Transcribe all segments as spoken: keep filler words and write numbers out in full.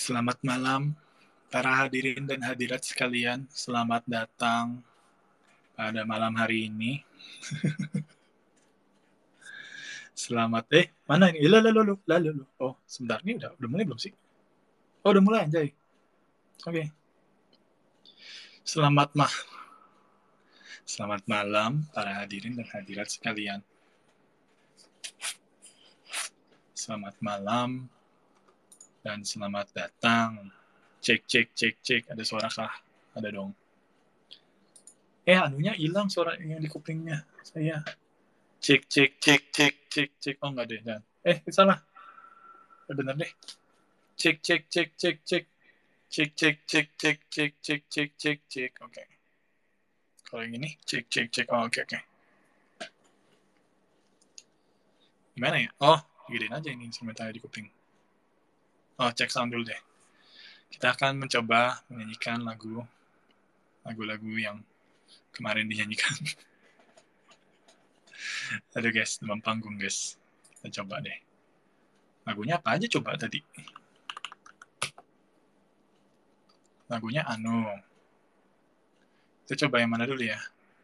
Selamat malam, para hadirin dan hadirat sekalian. Selamat datang pada malam hari ini. Selamat, eh, mana ini? Lalu, lalu, lalu, lalu. Oh, sebentar, ini udah, udah mulai belum sih? Oh, udah mulai, anjay. Oke. Okay. Selamat mah. Selamat malam, para hadirin dan hadirat sekalian. Selamat malam dan selamat datang. Cek, cek, cek, cek. Ada suara kah? Ada dong. Eh, anunya hilang suara yang di kupingnya. Saya cek, cek, cek, cek, cek, cek. Oh, enggak deh. Dan. Eh, salah. Eh, bener deh. Cek, cek, cek, cek, cek. Cek, cek, cek, cek, cek, cek, cek, cek, cek. Oke. Kalau yang ini, cek, cek, cek. Oh, oke, oke. Gimana ya? Oh, gedein aja ini instrumentalnya di kuping. Oh, cek sound dulu deh. Kita akan mencoba menyanyikan lagu lagu-lagu yang kemarin dinyanyikan. Aduh guys, demam panggung guys. Kita coba deh. Lagunya apa aja coba tadi? Lagunya anu. Kita coba yang mana dulu ya?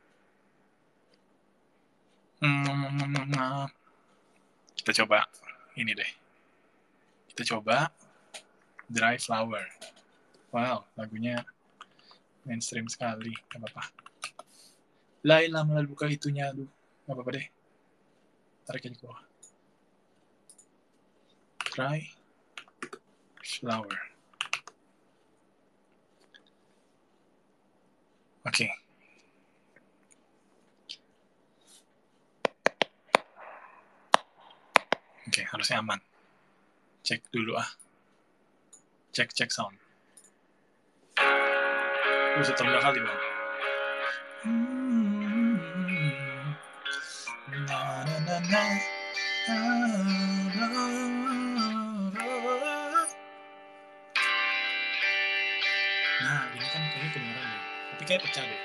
Hmm, kita coba ini deh. Kita coba Dry Flower. Wow, lagunya mainstream sekali. Gak apa-apa. Laila melalui buka itunya. Aduh, gak apa-apa deh. Tarik aja ke bawah. Dry Flower. Oke. Okay. Oke, okay, harusnya aman. Cek dulu ah. Cek, cek sound. Bisa terendah kali bang. Na, na, na, na. Nah, ini kan kayaknya kedengeran deh. Tapi kayak pecah deh.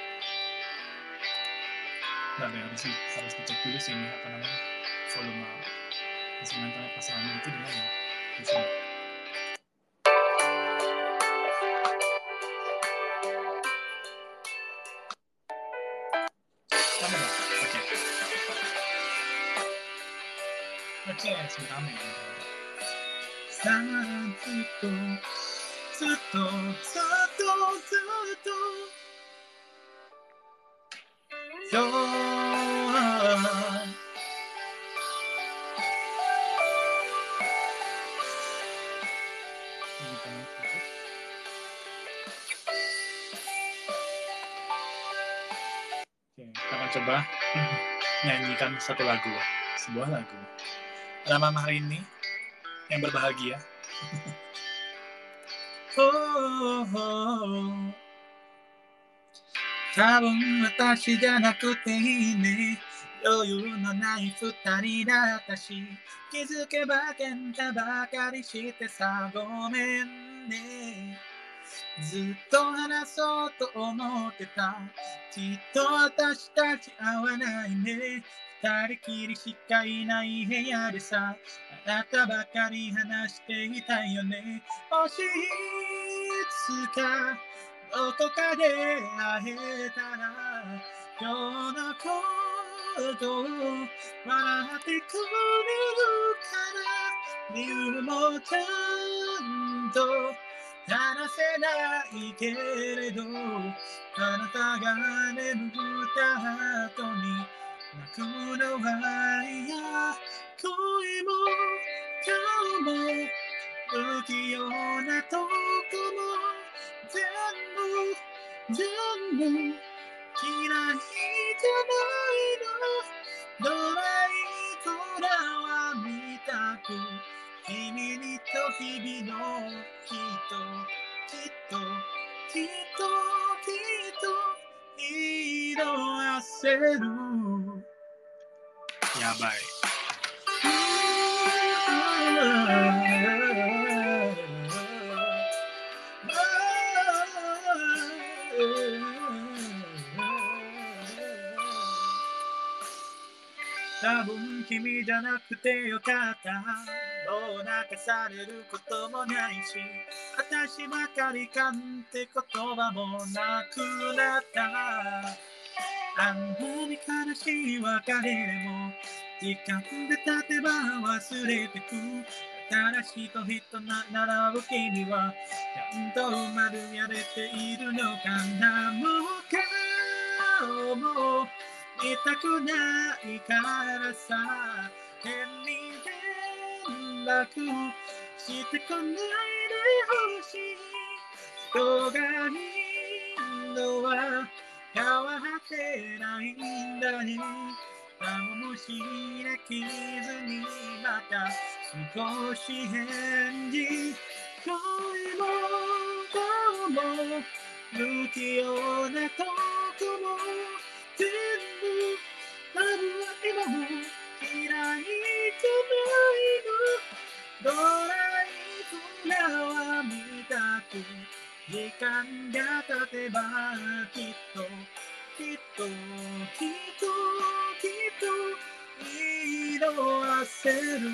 Nah, harus, harus dicek dulu sih ini apa namanya volume instrumentalnya pasangan itu di mana? Di sini. Sama dong. Oke. Oke, sebentar nih. Sangat itu, itu, itu, itu. Yo. Oke, kita akan coba nyanyikan satu lagu, sebuah lagu. Dalam hari ini yang berbahagia. Oh, oh. 多分私じゃなくていいね余裕のない二人だったし気づけば喧嘩ばかりしてさごめんねずっと話そうと思ってたきっと私たち合わないね二人きりしかいない部屋でさあなたばかり話していたいよねもしいつかどこかで会えたら今日のことを笑ってくれるから理由もちゃんと話せないけれどあなたが眠った後に泣くのは嫌恋も顔も不器用なとこも全部全部嫌いじゃないのドライフラワーみたく君にと日々のきっときっときっときっと色あせるやばい多分君じゃなくてよかったを泣かされることもないし、私ばかりかんって言葉もなくなった。あんなに悲しい別れでも時間で経てば忘れてく。新しい人とな並ぶ君はちゃんと生まれやれているのかな。もう顔も見たくないからさ、変に連絡してこないでほしい。人がいいのは変わってないんだね。何もしなきずにまた少し返事。声も顔も不器用なとこも全部多分今も嫌いじゃないの。ドライフラワーみたく時間が経てばきっときっときっときっと色あせる。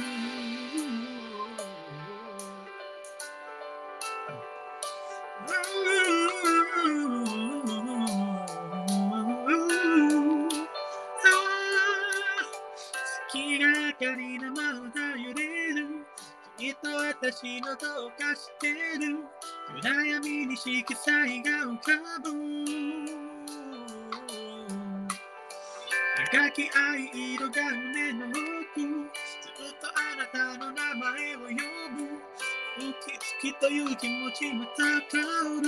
月がかりのまま揺れる。きっと私のどうかしてる。暗闇に色彩が浮かぶ。赤き愛色が胸の奥。ずっとあなたの名前を呼ぶ。きっという気持ちも高る。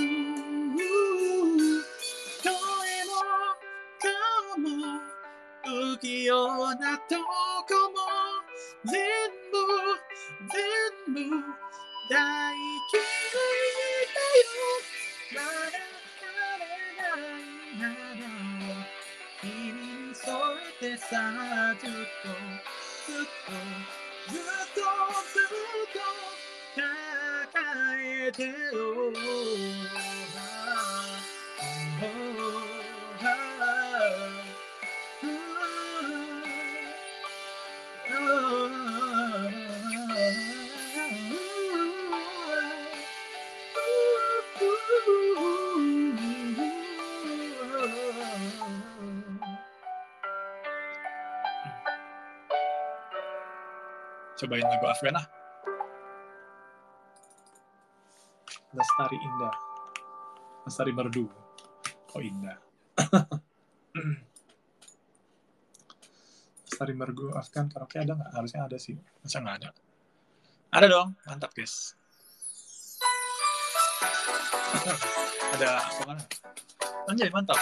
声も顔も不器用なとこも全部全部大嫌いだよ。まだ枯れないなら君に添えてさ、ずっとずっとずっとずっと抱えてよ。Cobain lagu Afgan ah. Lestari Indah. Lestari Merdu. Oh indah. Lestari Merdu Afgan karaoke ada nggak? Harusnya ada sih. Masa nggak ada? Ada dong. Mantap guys. Ada apa kan? Anjay mantap.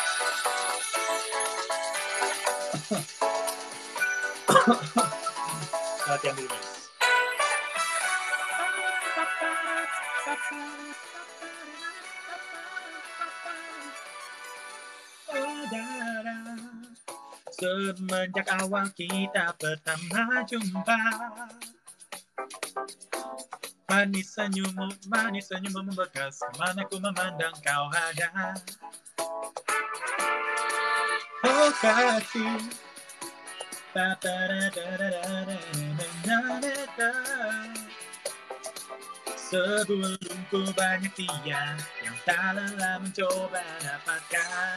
Latihan dulu guys. Saudara, semenjak awal kita pertama jumpa, manis senyummu, manis senyummu membekas kemana ku memandang kau ada. Oh kasih, ta ta da da da da da da da. Sebelum ku banyak dia yang tak lelah mencoba dapatkan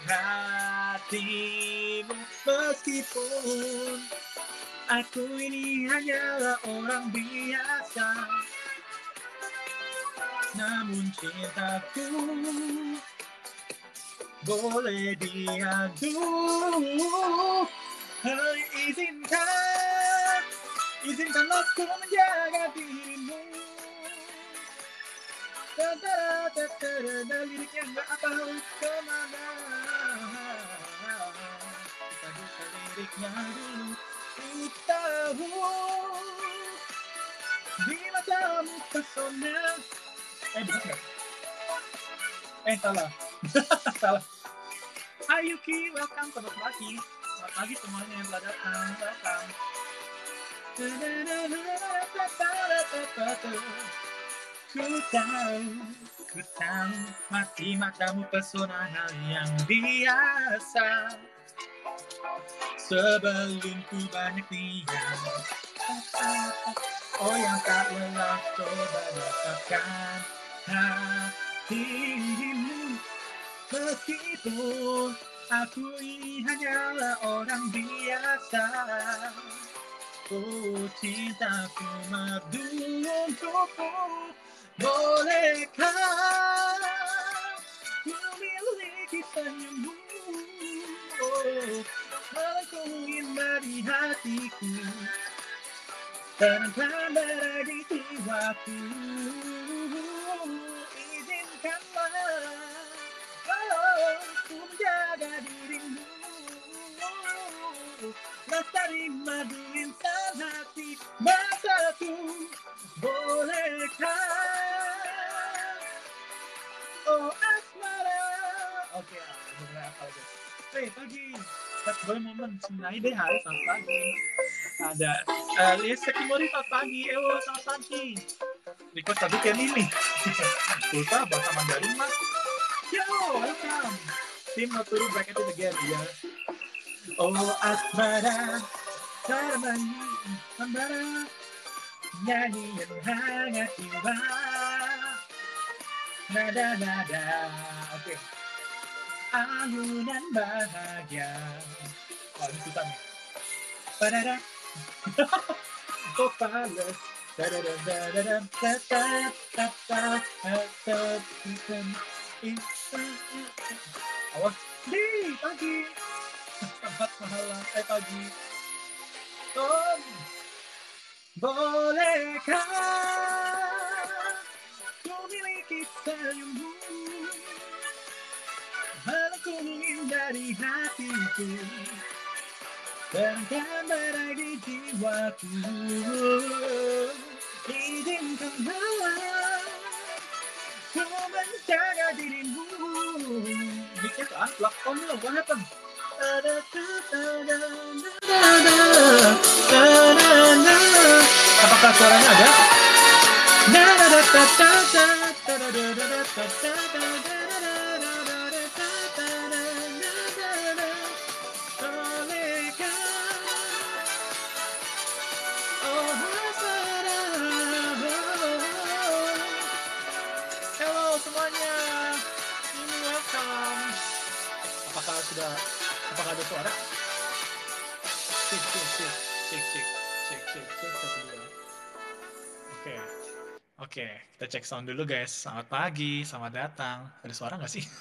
hatimu. Meskipun aku ini hanyalah orang biasa, namun cintaku boleh diadu. Hei izinkan, izinkanlah ku menjaga dirimu. Da-da-da-da-da-da, liriknya gak tahu kemana. Kita buka liriknya dulu. Ku tahu di matamu pesona. Eh bener gak? Eh salah. Salah. Hai Yuki, welcome, selamat pagi. Selamat pagi semuanya yang telah datang. Welcome. Ku tahu, ku tahu mati matamu pesona hal yang biasa. Sebelum ku banyak dia, Oh yang tak lelah coba dapatkan hatimu. Meskipun aku ini hanyalah orang biasa, oh cintaku madu untukmu. Bolehkah ku miliki senyummu, oh, aku ingin dari hatiku, tanamkan darah di jiwaku. Izinkanlah oh, ku menjaga dirimu, lestari madu insan hati mataku. Bolehkah oh asmara. Oke, okay, mulai apa lagi? Hey pagi, that's the moment. Senai deh hari selamat pagi. Ada uh, Lies Sekimori selamat pagi. Ewo selamat pagi. Request tadi kayak ini. Sulta bahasa Mandarin mas. Yo, welcome. Tim Noturu bracket it again ya. Oh asmara, sarmani, asmara, nyanyian hangat jiwa. Nada nada, oke. Okay. Alunan bahagia. Wah ini susah nih. Padada. Oh pales. Dadada dadada dadada dadada. Awas, di pagi. Selamat malam, eh pagi. Tom, bolehkah ku miliki senyummu, aku ingin dari hatiku, tanamkan darah di jiwaku. Izinkanlah ku menjaga dirimu. Dikit ah, lock on lo, what happened? Apakah suaranya ada? Halo semuanya, ini welcome. Apakah sudah? Apakah ada suara? Cek cek cek cek cek cek cek cek satu dua. Oke oke, kita cek sound dulu guys. Selamat pagi, selamat datang. Ada suara nggak sih?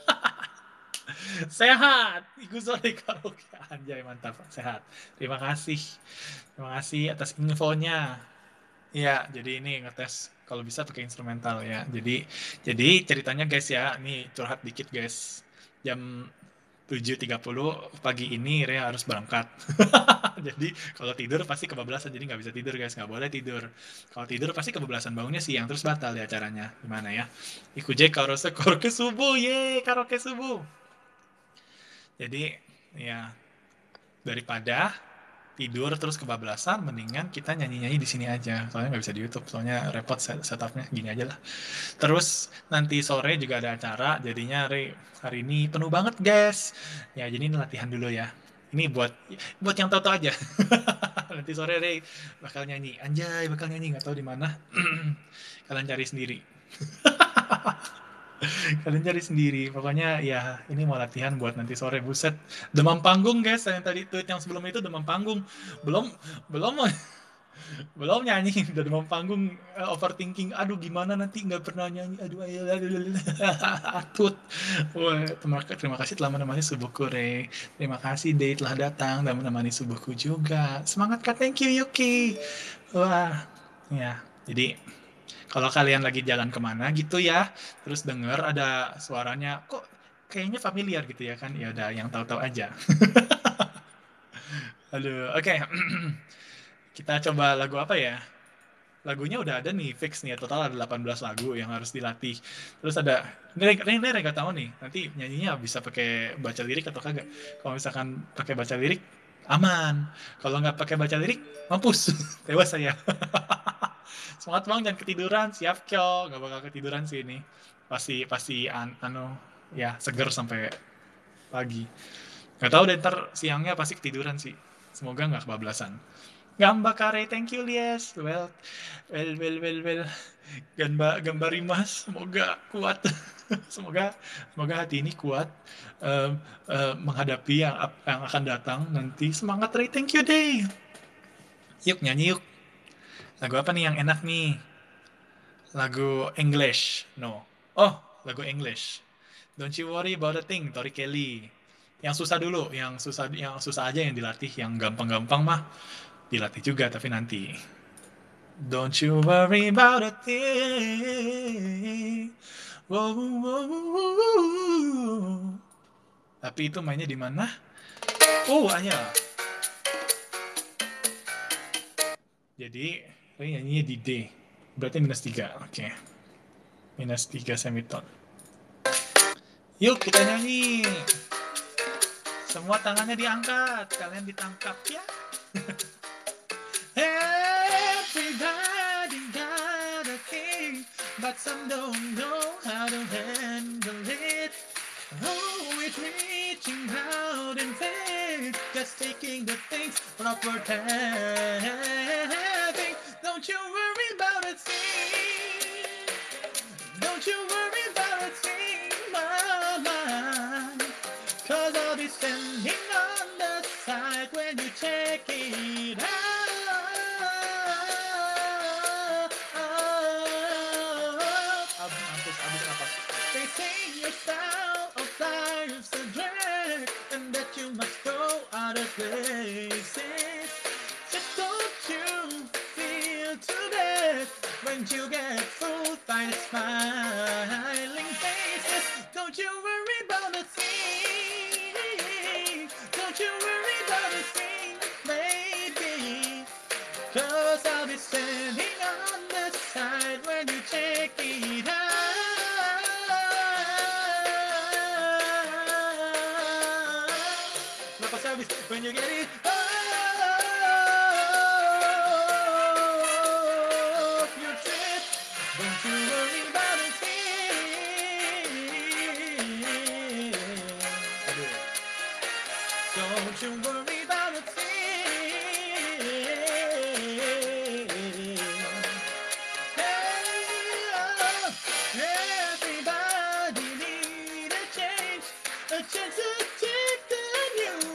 Sehat, Iku Sore Karaoke. Anjay mantap, sehat. Terima kasih, terima kasih atas infonya. Ya, jadi ini ngetes kalau bisa pakai instrumental ya. Jadi jadi ceritanya guys ya, nih curhat dikit guys. Jam tujuh tiga puluh pagi ini Rea harus berangkat. Jadi kalau tidur pasti kebablasan, jadi nggak bisa tidur guys, nggak boleh tidur. Kalau tidur pasti kebablasan, bangunnya siang terus batal ya acaranya. Gimana ya? Ikuje karaoke karaoke subuh, ye karaoke subuh. Jadi ya daripada tidur terus kebablasan, mendingan kita nyanyi-nyanyi di sini aja. Soalnya nggak bisa di YouTube, soalnya repot setupnya. Gini aja lah. Terus nanti sore juga ada acara, jadinya Re, hari ini penuh banget guys. Ya jadi ini latihan dulu ya. Ini buat buat yang tahu-tahu aja. Nanti sore Re bakal nyanyi, anjay bakal nyanyi nggak tahu di mana. Kalian cari sendiri. Kalian cari sendiri. Pokoknya ya ini mau latihan buat nanti sore. Buset, demam panggung guys. Yang tadi tweet yang sebelum itu demam panggung. Belum belum belum nyanyi udah demam panggung, uh, overthinking. Aduh gimana nanti nggak pernah nyanyi. Aduh ayo atut. Wah, terima, terima kasih telah menemani subuhku Re. Terima kasih Day telah datang dan menemani subuhku juga. Semangat Kak, thank you Yuki. Wah ya, jadi kalau kalian lagi jalan kemana gitu ya, terus denger ada suaranya, kok kayaknya familiar gitu ya kan, ya udah yang tahu-tahu aja. Aduh, oke. Okay. Kita coba lagu apa ya? Lagunya udah ada nih, fix nih, total ada delapan belas lagu yang harus dilatih. Terus ada, ini ini nggak tahu nih, nanti nyanyinya bisa pakai baca lirik atau kagak. Kalau misalkan pakai baca lirik, aman. Kalau nggak pakai baca lirik, mampus. Tewas saya. Semangat bang, jangan ketiduran, siap kyo. Nggak bakal ketiduran sih ini. Pasti, pasti, an, anu, ya seger sampai pagi. Nggak tahu deh, ntar siangnya pasti ketiduran sih. Semoga nggak kebablasan. Gambakare, thank you Lies. Well, well, well, well, well. Gamba, gambarimas, semoga kuat. semoga, semoga hati ini kuat um, uh, menghadapi yang, yang akan datang nanti. Semangat Ray, thank you Day. Yuk nyanyi yuk. Lagu apa nih yang enak nih? Lagu English, no. Oh, lagu English. Don't you worry about a thing, Tori Kelly. Yang susah dulu, yang susah, yang susah aja yang dilatih, yang gampang-gampang mah dilatih juga tapi nanti. Don't you worry about a thing. Wow, wow, wow, wow. Tapi itu mainnya di mana? Oh, Anya. Jadi, ini nyanyinya di D. Berarti minus tiga. Oke. Okay. Minus tiga semiton. Yuk kita nyanyi. Semua tangannya diangkat. Kalian ditangkap ya. Everybody got a thing, but some don't know how to handle it. Oh, it's reaching out in faith, just taking the things proper having. Don't you worry about a thing. Don't you worry about a thing, mama. Cause I'll be standing on the side when you check it out. They say your style of life's a drag, and that you must go other places. Just don't you feel too bad when you get fooled by the smiling faces. Don't you worry about a thing. Don't you worry about a thing, baby. Cause I'll be standing on the side when you check it out. When you get it off your trip, don't you worry about a thing. Don't you worry about a thing. Hey, everybody need a change, a chance to take the new.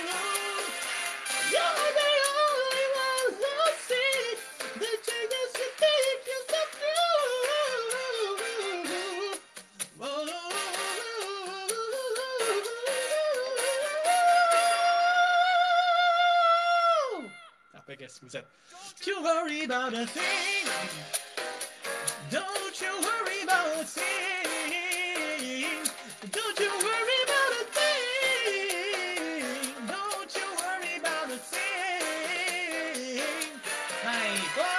Buset. Don't you worry about a thing. Don't you worry about a thing. Don't you worry about a thing. Don't you worry about a thing. Like, oh,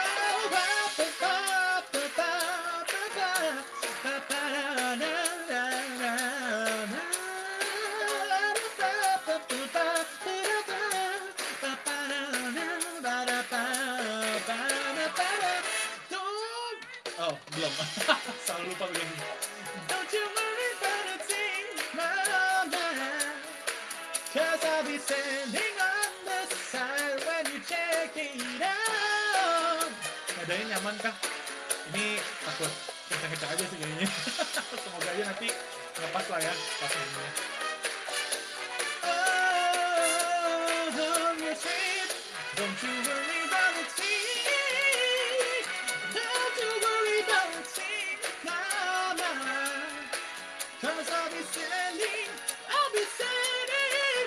oh, belum. Selalu lupa begini. Don't you worry about a thing, mama. Cause I'll be standing on the side when you check it out. Nadanya nyaman kah? Ini takut kencang-kencang aja sih kayaknya. Semoga aja nanti ngepas lah ya pas ini. Oh, you're sweet. Don't you worry about a thing. Don't you worry about a thing, mama. Cause I'll be standing, I'll be standing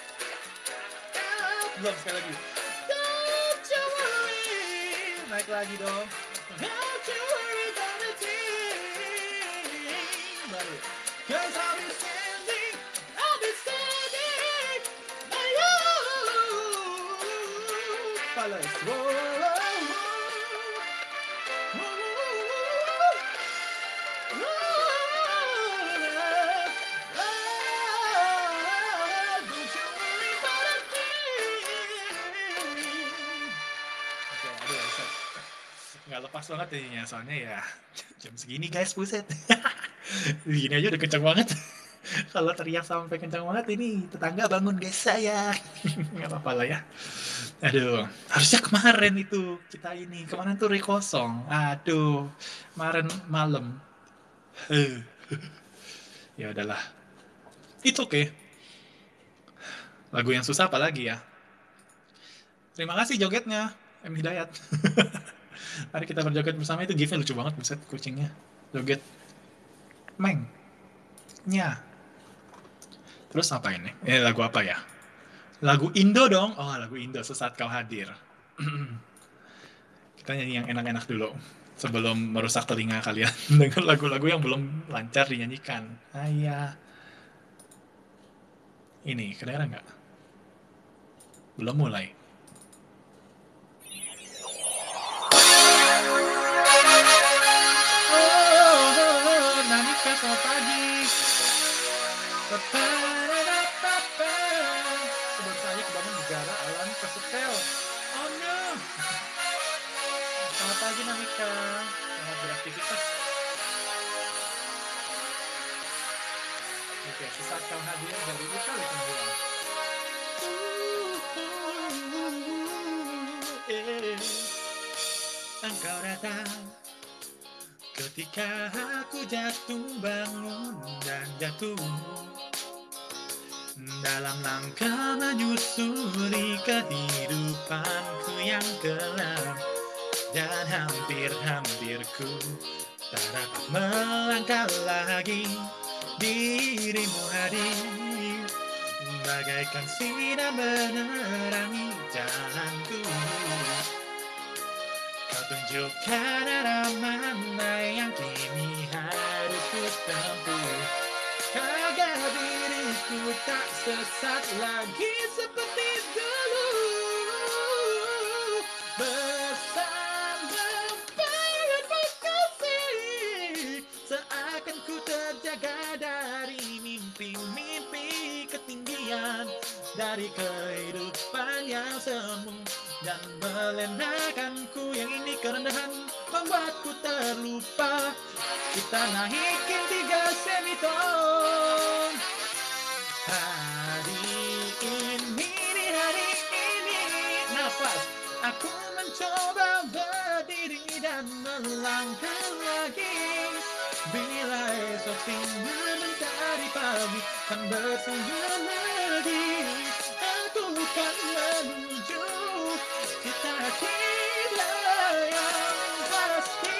out. Belum sekali lagi. Don't you worry. Naik lagi dong. Don't you worry about a thing. Baru. Cause I'll be standing, I'll be standing by you. Palas. Whoa, whoa, nggak lepas banget jadinya, soalnya ya jam segini guys, buset. Gini aja udah kencang banget. Kalau teriak sampai kencang banget ini tetangga bangun guys saya. Nggak apa-apa lah ya. Aduh, harusnya kemarin itu kita ini. Kemarin tuh re kosong. Aduh, kemarin malam. Heh, ya udahlah. Itu oke. Okay. Lagu yang susah apa lagi ya? Terima kasih jogetnya, M Hidayat. Mari kita berjoget bersama, itu gif-nya lucu banget, buset kucingnya. Joget. Meng. Nya. Terus apa ini? Eh, lagu apa ya? Lagu Indo dong. Oh, lagu Indo, Sesaat Kau Hadir. Kita nyanyi yang enak-enak dulu. Sebelum merusak telinga kalian dengan lagu-lagu yang belum lancar dinyanyikan. Ayah. Ini, kedengeran nggak? Belum mulai. Oh, Namika, selamat pagi. Sebelum saya kebangun negara alam kesetel. Oh no. Selamat pagi Namika. Selamat beraktivitas. Oke, sesaat kau hadir dari Utali Tenggelam. Engkau datang ketika aku jatuh bangun dan jatuh dalam langkah menyusuri kehidupanku yang gelap, dan hampir-hampir ku tak dapat melangkah lagi. Dirimu hadir bagaikan sinar menerangi jalanku. Kau tunjukkan arah mana yang kini harus ku tempuh, agar diriku tak sesat lagi seperti dulu. Bersama bayanganmu kasih, seakan ku terjaga dari mimpi-mimpi ketinggian, dari kehidupan yang semu dan melenakanku yang ini kerendahan membuatku terlupa. Kita naikin tiga semiton. Hari ini, di hari ini, nafas aku mencoba berdiri dan melangkah lagi. Bila esok sinar mencari pagi kan bersinar lagi, aku kan menuju cita-cita yang pasti.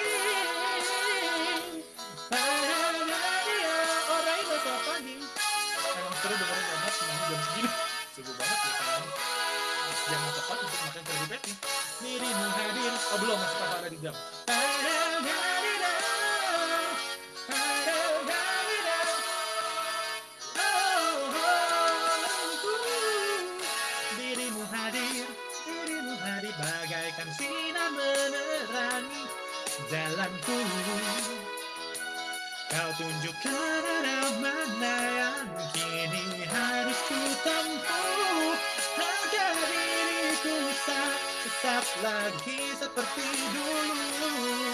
Pada dia orang itu selamat pagi. Emang seru dengerin obat semua jam segini. Subuh banget ya sayang. Jam yang tepat untuk makan kerja Betty. Dirimu hadir. Oh belum, masih apa ada di jam. Dirimu hadir, dirimu hadir bagaikan sinar menerangi jalanku. Kau tunjukkan arah mana yang kini harus ku tempuh, agar diriku tak sesat lagi seperti dulu.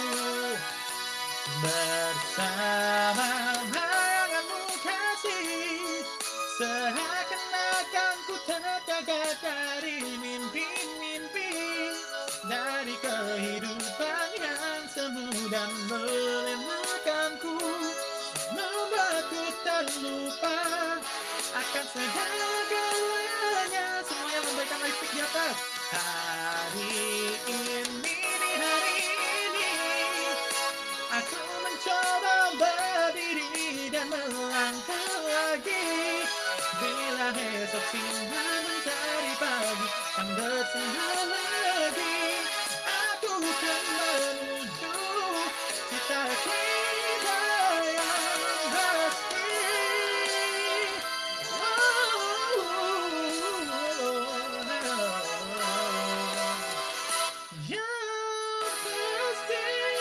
Bersama bayanganmu kasih, seakan-akan ku terjaga dari mimpi-mimpi, dari kehidupan yang semu dan melenakanku, membuatku terlupa akan segala-galanya. Semuanya memberikan listrik di atas. Hari ini, di hari ini, aku mencoba berdiri dan melangkah lagi. Bila esok sinar mencari pagi kan bersinar lagi, aku kan menuju cita-cita yang pasti. Yang pasti.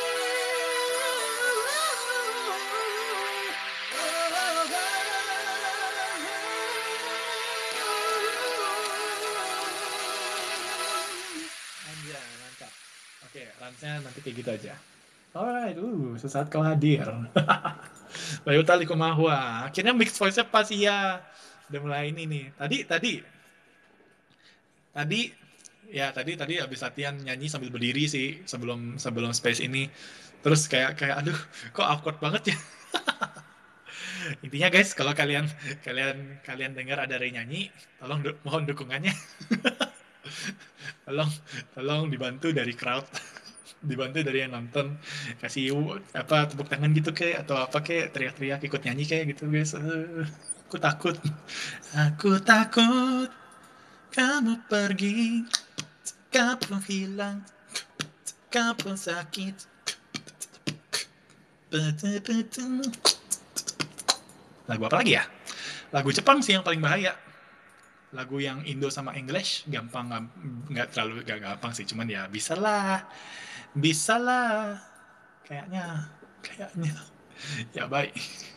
Anjay, mantap. Oke, ransnya nanti kayak gitu aja. Alright, uh, sesaat kau hadir. Bayu tali kumahua. Akhirnya mix voice-nya pas ya. Udah mulai ini nih. Tadi, tadi, tadi Ya tadi tadi habis latihan nyanyi sambil berdiri sih sebelum sebelum space ini. Terus kayak kayak aduh kok awkward banget ya. Intinya guys, kalau kalian kalian kalian dengar ada Ray nyanyi, tolong du- mohon dukungannya. Tolong tolong dibantu dari crowd, dibantu dari yang nonton, kasih apa tepuk tangan gitu kayak atau apa kayak teriak-teriak ikut nyanyi kayak gitu guys. Eh, aku takut. Aku takut kamu pergi, kamu hilang, kamu sakit. Lagu apa lagi ya? Lagu Jepang sih yang paling bahaya. Lagu yang Indo sama English gampang, nggak terlalu gak gampang sih, cuman ya bisa lah, bisa lah, kayaknya, kayaknya, ya baik.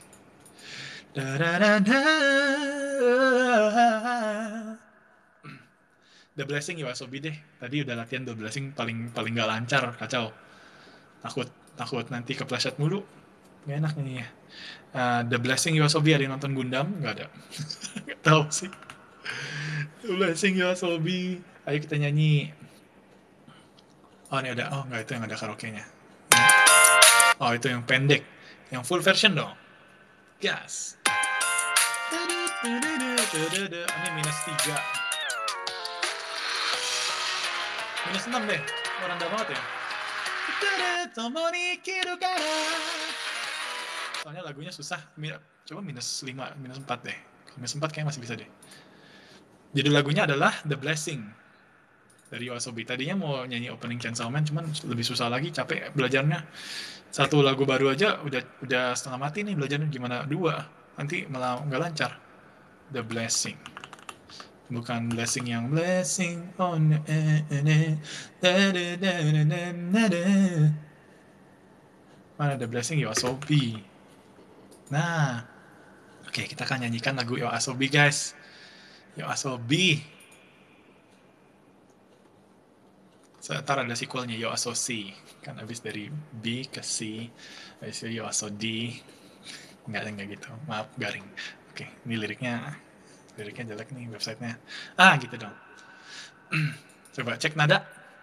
The Blessing Yoasobi deh. Tadi udah latihan The Blessing paling paling nggak lancar, kacau. Takut takut nanti kepleset mulu. Gak enak nih ya. Uh, The Blessing Yoasobi ada yang nonton Gundam? Nggak ada. Nggak tahu sih. The Blessing Yoasobi. Ayo kita nyanyi. Oh ini ada. Oh nggak, itu yang ada karaoke-nya. Oh itu yang pendek. Yang full version dong. Gas. Ini minus tiga. Minus enam deh. Oh, rendah banget ya. Soalnya lagunya susah. Coba minus lima, minus empat deh. Minus empat kayaknya masih bisa deh. Jadi lagunya adalah The Blessing dari Yoasobi. Tadinya mau nyanyi opening Chainsaw Man, cuman lebih susah lagi, capek belajarnya. Satu lagu baru aja udah udah setengah mati nih belajarnya, gimana dua? Nanti malah nggak lancar. The Blessing. Bukan blessing yang blessing on mana The Blessing Yoasobi. Nah, oke okay, kita akan nyanyikan lagu Yoasobi guys. Yoasobi. Ntar ada sequelnya Yoasobi. Kan abis dari B ke C, habis itu Yoasodi. Nggak, nggak gitu. Maaf, garing. Oke, okay, ini liriknya liriknya jelek nih websitenya. Ah, gitu dong. Coba cek nada.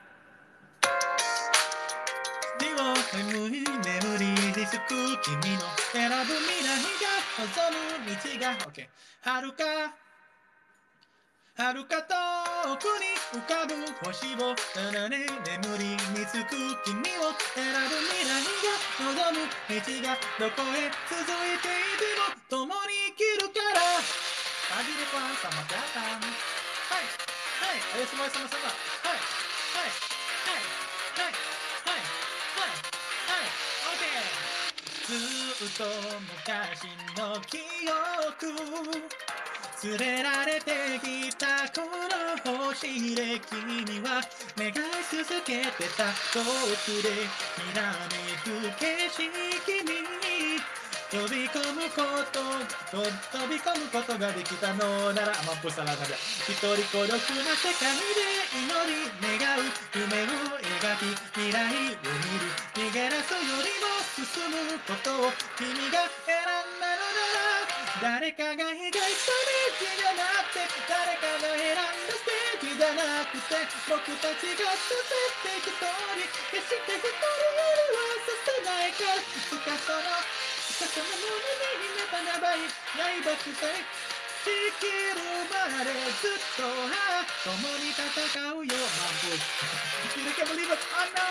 Oke. Haruka 遥か遠くに浮かぶ星を斜め眠りにつく君を選ぶ未来が望む道がどこへ続いていても共に生きるから Pagi depan selamat datang. Hai, hai, ayo semua sama-sama. Hai, hai, hai, hai, hai, hai, hai. Oke. ずっと昔の記憶連れられてきたこの星で君は願い続けてた遠くできらめく景色に飛び込むことと飛び込むことができたのならmampus salah nada一人孤独な世界で祈り願う夢を描き未来を見る逃げ出すよりも進むことを君が選んだのなら誰かが描いた道じゃなくて誰かが選んだステージじゃなくて僕たちがさせて一人決して一人よりはさせないからしかそのしかその胸にネバネバい刃くさい生きるまでずっと共に戦うよmampus You can't believe it Oh no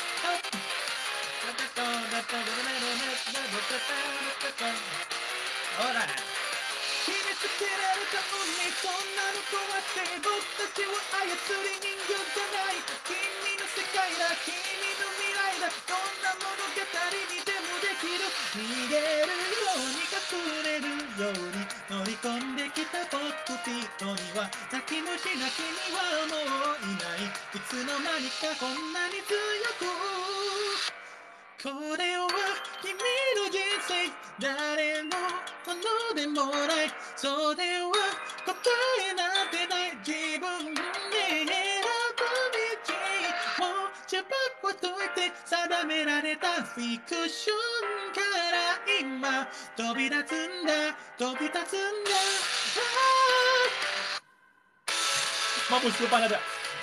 Alright決めつけられた運命そんなの怖くて僕たちは操り人形じゃない君の世界だ君の未来だどんな物語にでもできる逃げるように隠れるように乗り込んできたコックピットには泣き虫な君はもういないいつの間にかこんなに強くこれは君の人生誰のものでもないそれは答えなんてない自分で選ぶ道をじゃばっといて定められたフィクションから今飛び立つんだ飛び立つんだMampus lupa nada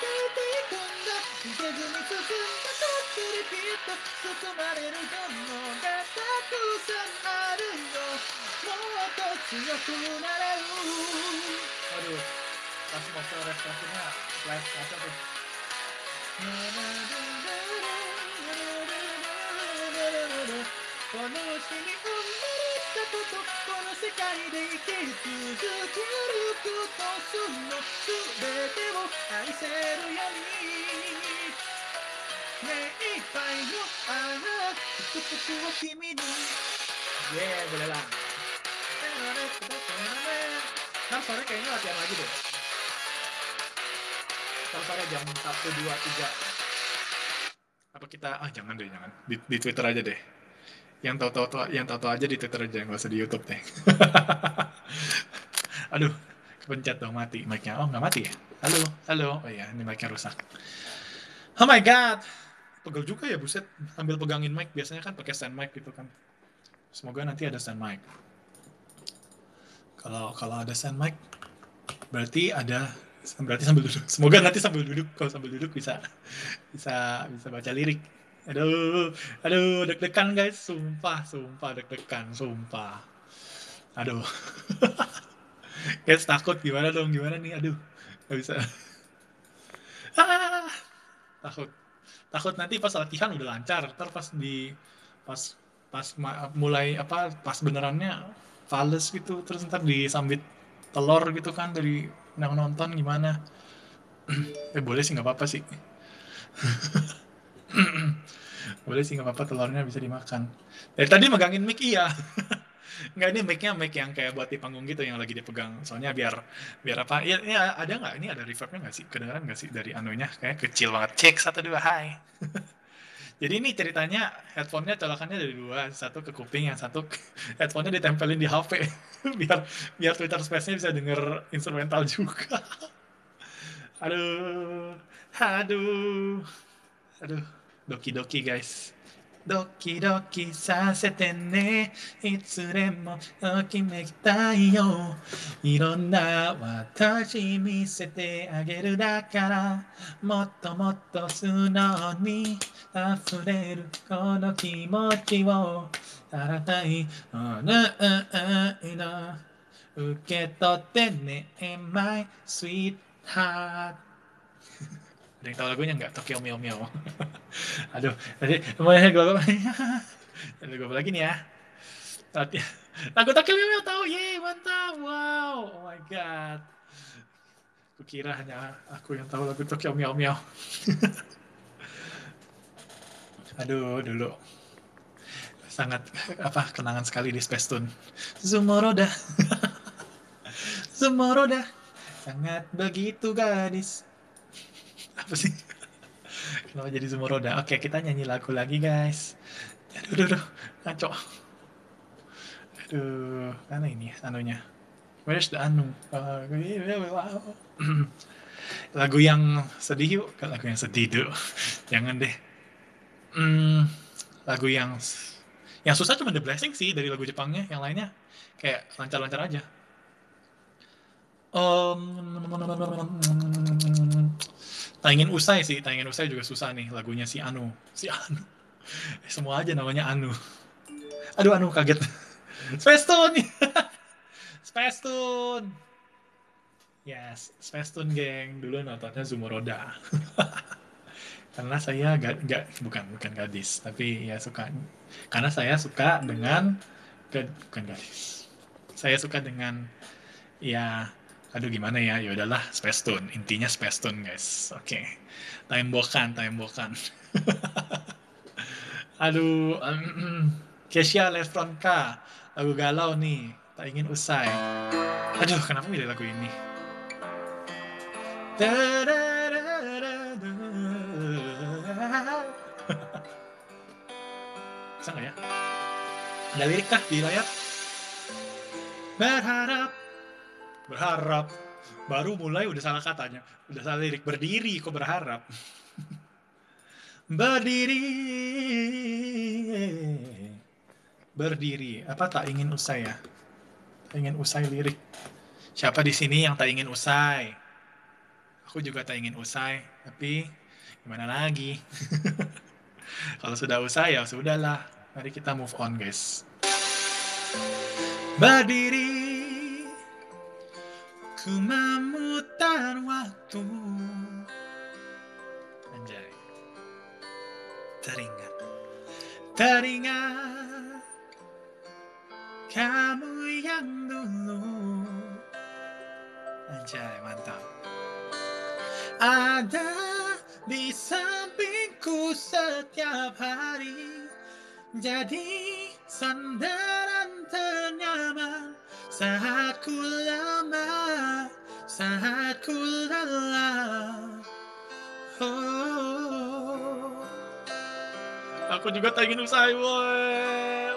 ていくんだ逃げずに進んだコップリピット包まれるものがたくさんあるよもっと強くなれる Waduh pas mau ke refreshingnya flash apa tuhこの星に生まれたことこの世界で生き続けることその全てを愛せるように目いっぱいの愛祝福を君に Yeah boleh lah ntar sore kayaknya latihan lagi deh ntar sore jam satu, dua, tiga apa kita ah jangan deh jangan di, di Twitter aja deh yang tahu-tahu yang tahu-tahu aja di Twitter aja nggak usah di YouTube deh aduh kepencet dong mati mic-nya oh nggak mati ya halo halo oh iya ini mic-nya rusak oh my god pegel juga ya buset sambil pegangin mic biasanya kan pakai stand mic gitu kan semoga nanti ada stand mic kalau kalau ada stand mic berarti ada berarti sambil duduk semoga nanti sambil duduk kalau sambil duduk bisa bisa bisa baca lirik aduh aduh deg-degan guys sumpah sumpah deg-degan sumpah aduh guys takut gimana dong gimana nih aduh nggak bisa ah, takut takut nanti pas latihan udah lancar ntar pas di pas pas mulai apa pas benerannya fals gitu terus ntar disambit telur gitu kan dari yang nonton gimana eh boleh sih nggak apa-apa sih boleh sih nggak apa-apa telurnya bisa dimakan dari tadi megangin mic iya nggak ini mic-nya mic yang kayak buat di panggung gitu yang lagi dipegang soalnya biar biar apa ya, ya ada nggak ini ada reverbnya nggak sih kedengeran nggak sih dari anunya kayak kecil banget cek satu dua hai jadi ini ceritanya headphone-nya colokannya dari dua satu ke kuping yang satu headphone-nya ditempelin di H P biar biar Twitter Space-nya bisa denger instrumental juga aduh aduh aduh doki doki guys doki dokiさせてねいつでもときめきたいよいろんな私見せてあげるだからもっともっと素直に溢れるこの気持ちを新たいあなたの受け取ってね My sweetheart ada yang tahu lagunya nggak? Tokyo Meow Meow. Aduh, tadi mulai gue gue ada gue lagi nih ya. Lagu Tokyo Meow Meow tahu, ye mantap, wow, oh my god. Kukira hanya aku yang tahu lagu Tokyo Meow Meow. Aduh, dulu sangat apa kenangan sekali di Space Tune. Zumoroda, Zumoroda, sangat begitu gadis. Apa sih? Kenapa jadi Zumoroda? Oke, kita nyanyi lagu lagi, guys. Aduh, aduh, aduh, ngaco. Aduh, mana ini anunya? Where's the anu? Uh, lagu yang sedih yuk, lagu yang sedih dulu. Jangan deh. Hmm, lagu yang yang susah cuma The Blessing sih dari lagu Jepangnya, yang lainnya kayak lancar-lancar aja. Um, Tak ingin usai sih, tak ingin usai juga susah nih lagunya si Anu, si Anu. Semua aja namanya Anu. Aduh Anu kaget. Space Tune. Space Tune. Yes, Space Tune geng. Dulu nontonnya Zumoroda. Karena saya gak, gak bukan bukan gadis, tapi ya suka. Karena saya suka dengan gad, bukan gadis. Saya suka dengan ya aduh gimana ya, ya udahlah Space Tune, intinya Space Tune guys, oke, okay. Taembokan, Taembokan, aduh, um, Kesha Lefronka, lagu galau nih, tak ingin usai, aduh kenapa milih lagu ini? Bisa nggak ya? Ada lirik kah di layar? Berharap, berharap. Baru mulai udah salah katanya. Udah salah lirik. Berdiri kok berharap. Berdiri. Berdiri. Apa tak ingin usai ya? Tak ingin usai lirik. Siapa di sini yang tak ingin usai? Aku juga tak ingin usai. Tapi gimana lagi? Kalau sudah usai ya sudahlah. Mari kita move on guys. Berdiri, ku memutar waktu. Anjay. Teringat, teringat kamu yang dulu. Anjay, mantap. Ada di sampingku setiap hari, jadi sandaran ternyaman saat ku lemah, saat ku lelah. Oh, aku juga tak ingin usai, boy.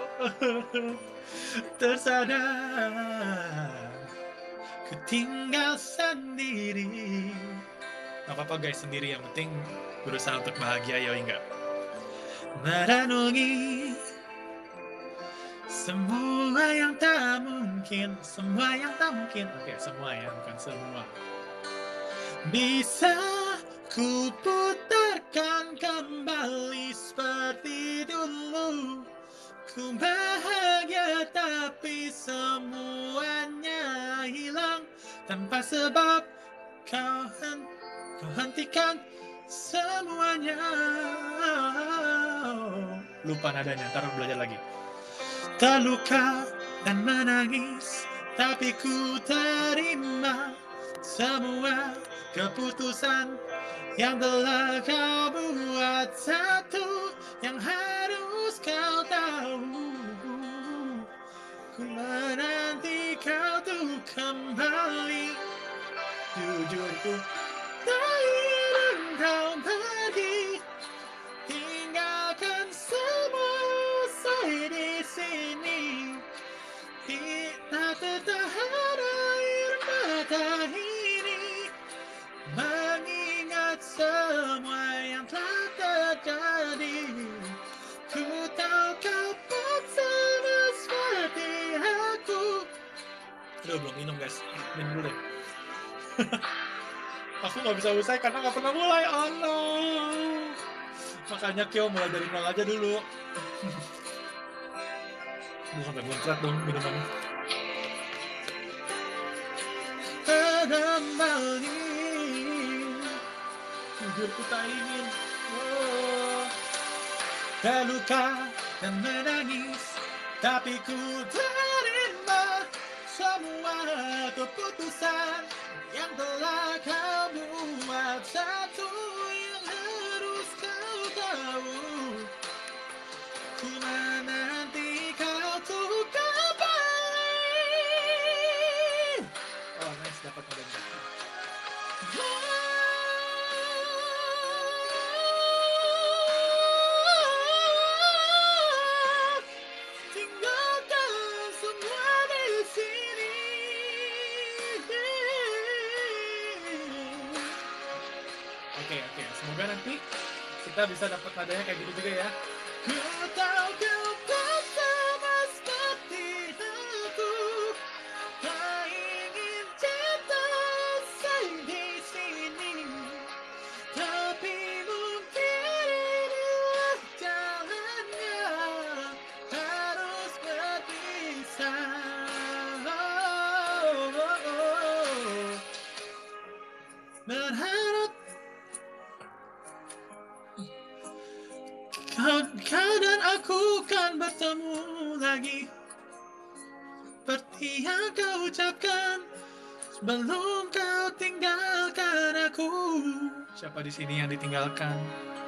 Tersadar ku tinggal sendiri. Gak apa-apa guys, sendiri, yang penting berusaha untuk bahagia ya enggak. Merenungi semua yang tak mungkin, semua yang tak mungkin. Oke, semua ya, bukan semua. Bisa ku putarkan kembali seperti dulu. Ku bahagia tapi semuanya hilang tanpa sebab. Kau, hen- kau hentikan semuanya. Lupa nadanya, ntar belajar lagi. Terluka dan menangis, tapi ku terima semua keputusan yang telah kau buat. Satu yang harus kau tahu, ku menanti kau tuh kembali. Jujurku tak ingin kau pergi, tinggalkan semua saya di sini. Kita tertahan air mata ini, mengingat semua yang telah terjadi. Ku tahu kau pun sama seperti aku. Aduh, belum minum guys, minum dulu deh. Aku gak bisa usai karena gak pernah mulai. Oh no. Makanya Kyo mulai dari nol aja dulu. Gue sampai muncrat dong minumannya. Kembali, jujur ku tak ingin. Oh. Terluka dan menangis, tapi ku terima semua keputusan yang telah kau buat. Satu yang harus kau tahu, ku menanti kau tuh kembali. Oh nice, dapat modalnya. Tinggalkan semua di sini. Oke, oke. Semoga nanti kita bisa dapat nadanya kayak gitu juga ya. Ku tahu kau tak sama seperti aku, tak ingin cinta saya di sini, tapi mungkin inilah jalannya, harus berpisah. Oh, oh, oh. Berharap Kau, kau dan aku kan bertemu lagi, seperti yang kau ucapkan sebelum kau tinggalkan aku. Siapa di sini yang ditinggalkan?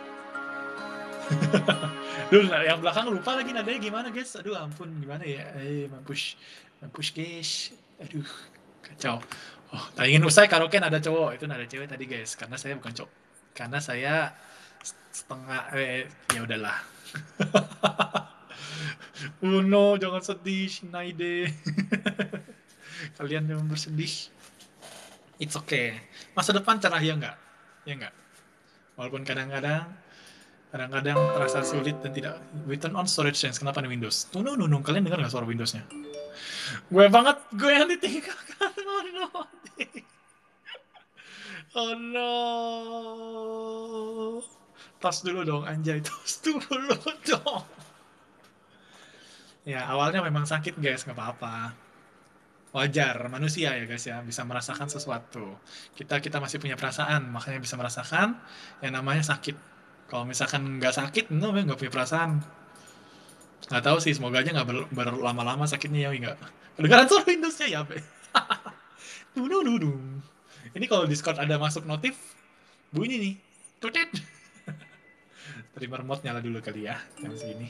Duh, yang belakang lupa lagi nadanya gimana guys. Aduh ampun, gimana ya. Eh, mampus, mampus guys. Aduh, kacau. Oh, tak ingin usai karaoke nada cowok. Itu nada cewek tadi guys, karena saya bukan cowok. Karena saya setengah, eh, ya udahlah. Uno, jangan sedih, Shinaide. Kalian yang bersedih. It's okay. Masa depan cerah ya nggak? Ya nggak? Walaupun kadang-kadang kadang-kadang terasa sulit dan tidak. We turn on storage change. Kenapa nih Windows? Tuh, no, no, no. Kalian dengar nggak suara Windowsnya? Gue banget, gue yang ditinggalkan. Oh no. Oh no. Tos dulu dong, anjay. Tos dulu dong. Ya, awalnya memang sakit guys, nggak apa-apa. Wajar, manusia ya guys ya, bisa merasakan sesuatu. Kita kita masih punya perasaan, makanya bisa merasakan yang namanya sakit. Kalau misalkan nggak sakit, no, nggak punya perasaan. Nggak tahu sih, semoga aja nggak ber- berlama-lama sakitnya ya, nggak. Kedengaran suara Windowsnya ya, be. Dudu dudu. Ini kalau Discord ada masuk notif, bunyi nih. Tutet. Terima remote nyala dulu kali ya, jam segini.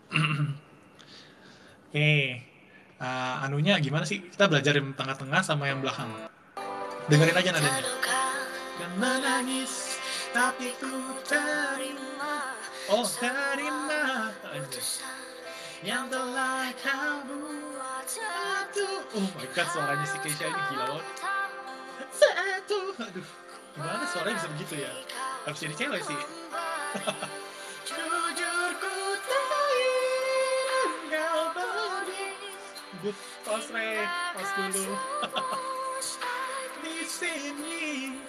Oke, uh, anunya gimana sih? Kita belajar yang tengah-tengah sama yang belakang. Dengerin aja nadanya. Dan menangis, tapi ku terima. Oh, terima. Yang telah kau buat satu. Oh my god, suaranya si Keisha ini gila banget. Satu. Aduh, gimana suaranya bisa begitu ya? Harus jadi cewek sih. Jujur ku tahu engkau pergi. Good, pas re, pas dulu. Di sini.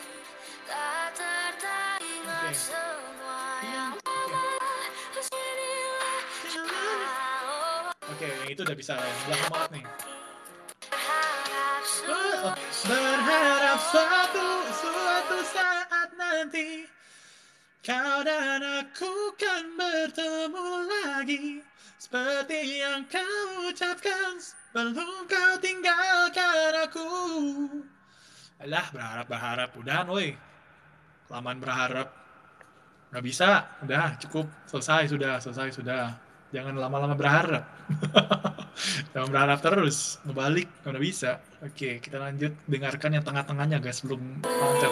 Okay. Oke, okay, yang itu udah bisa ya. Belakang banget nih. Oh, berharap suatu suatu saat nanti kau dan aku kan bertemu lagi seperti yang kau ucapkan sebelum kau tinggalkan aku. Alah, berharap-berharap udahan woi. Laman berharap. Gak bisa, udah cukup, selesai sudah, selesai sudah. Jangan lama-lama berharap. Jangan berharap terus, ngebalik, udah bisa. Oke, kita lanjut dengarkan yang tengah-tengahnya guys, sebelum loncat.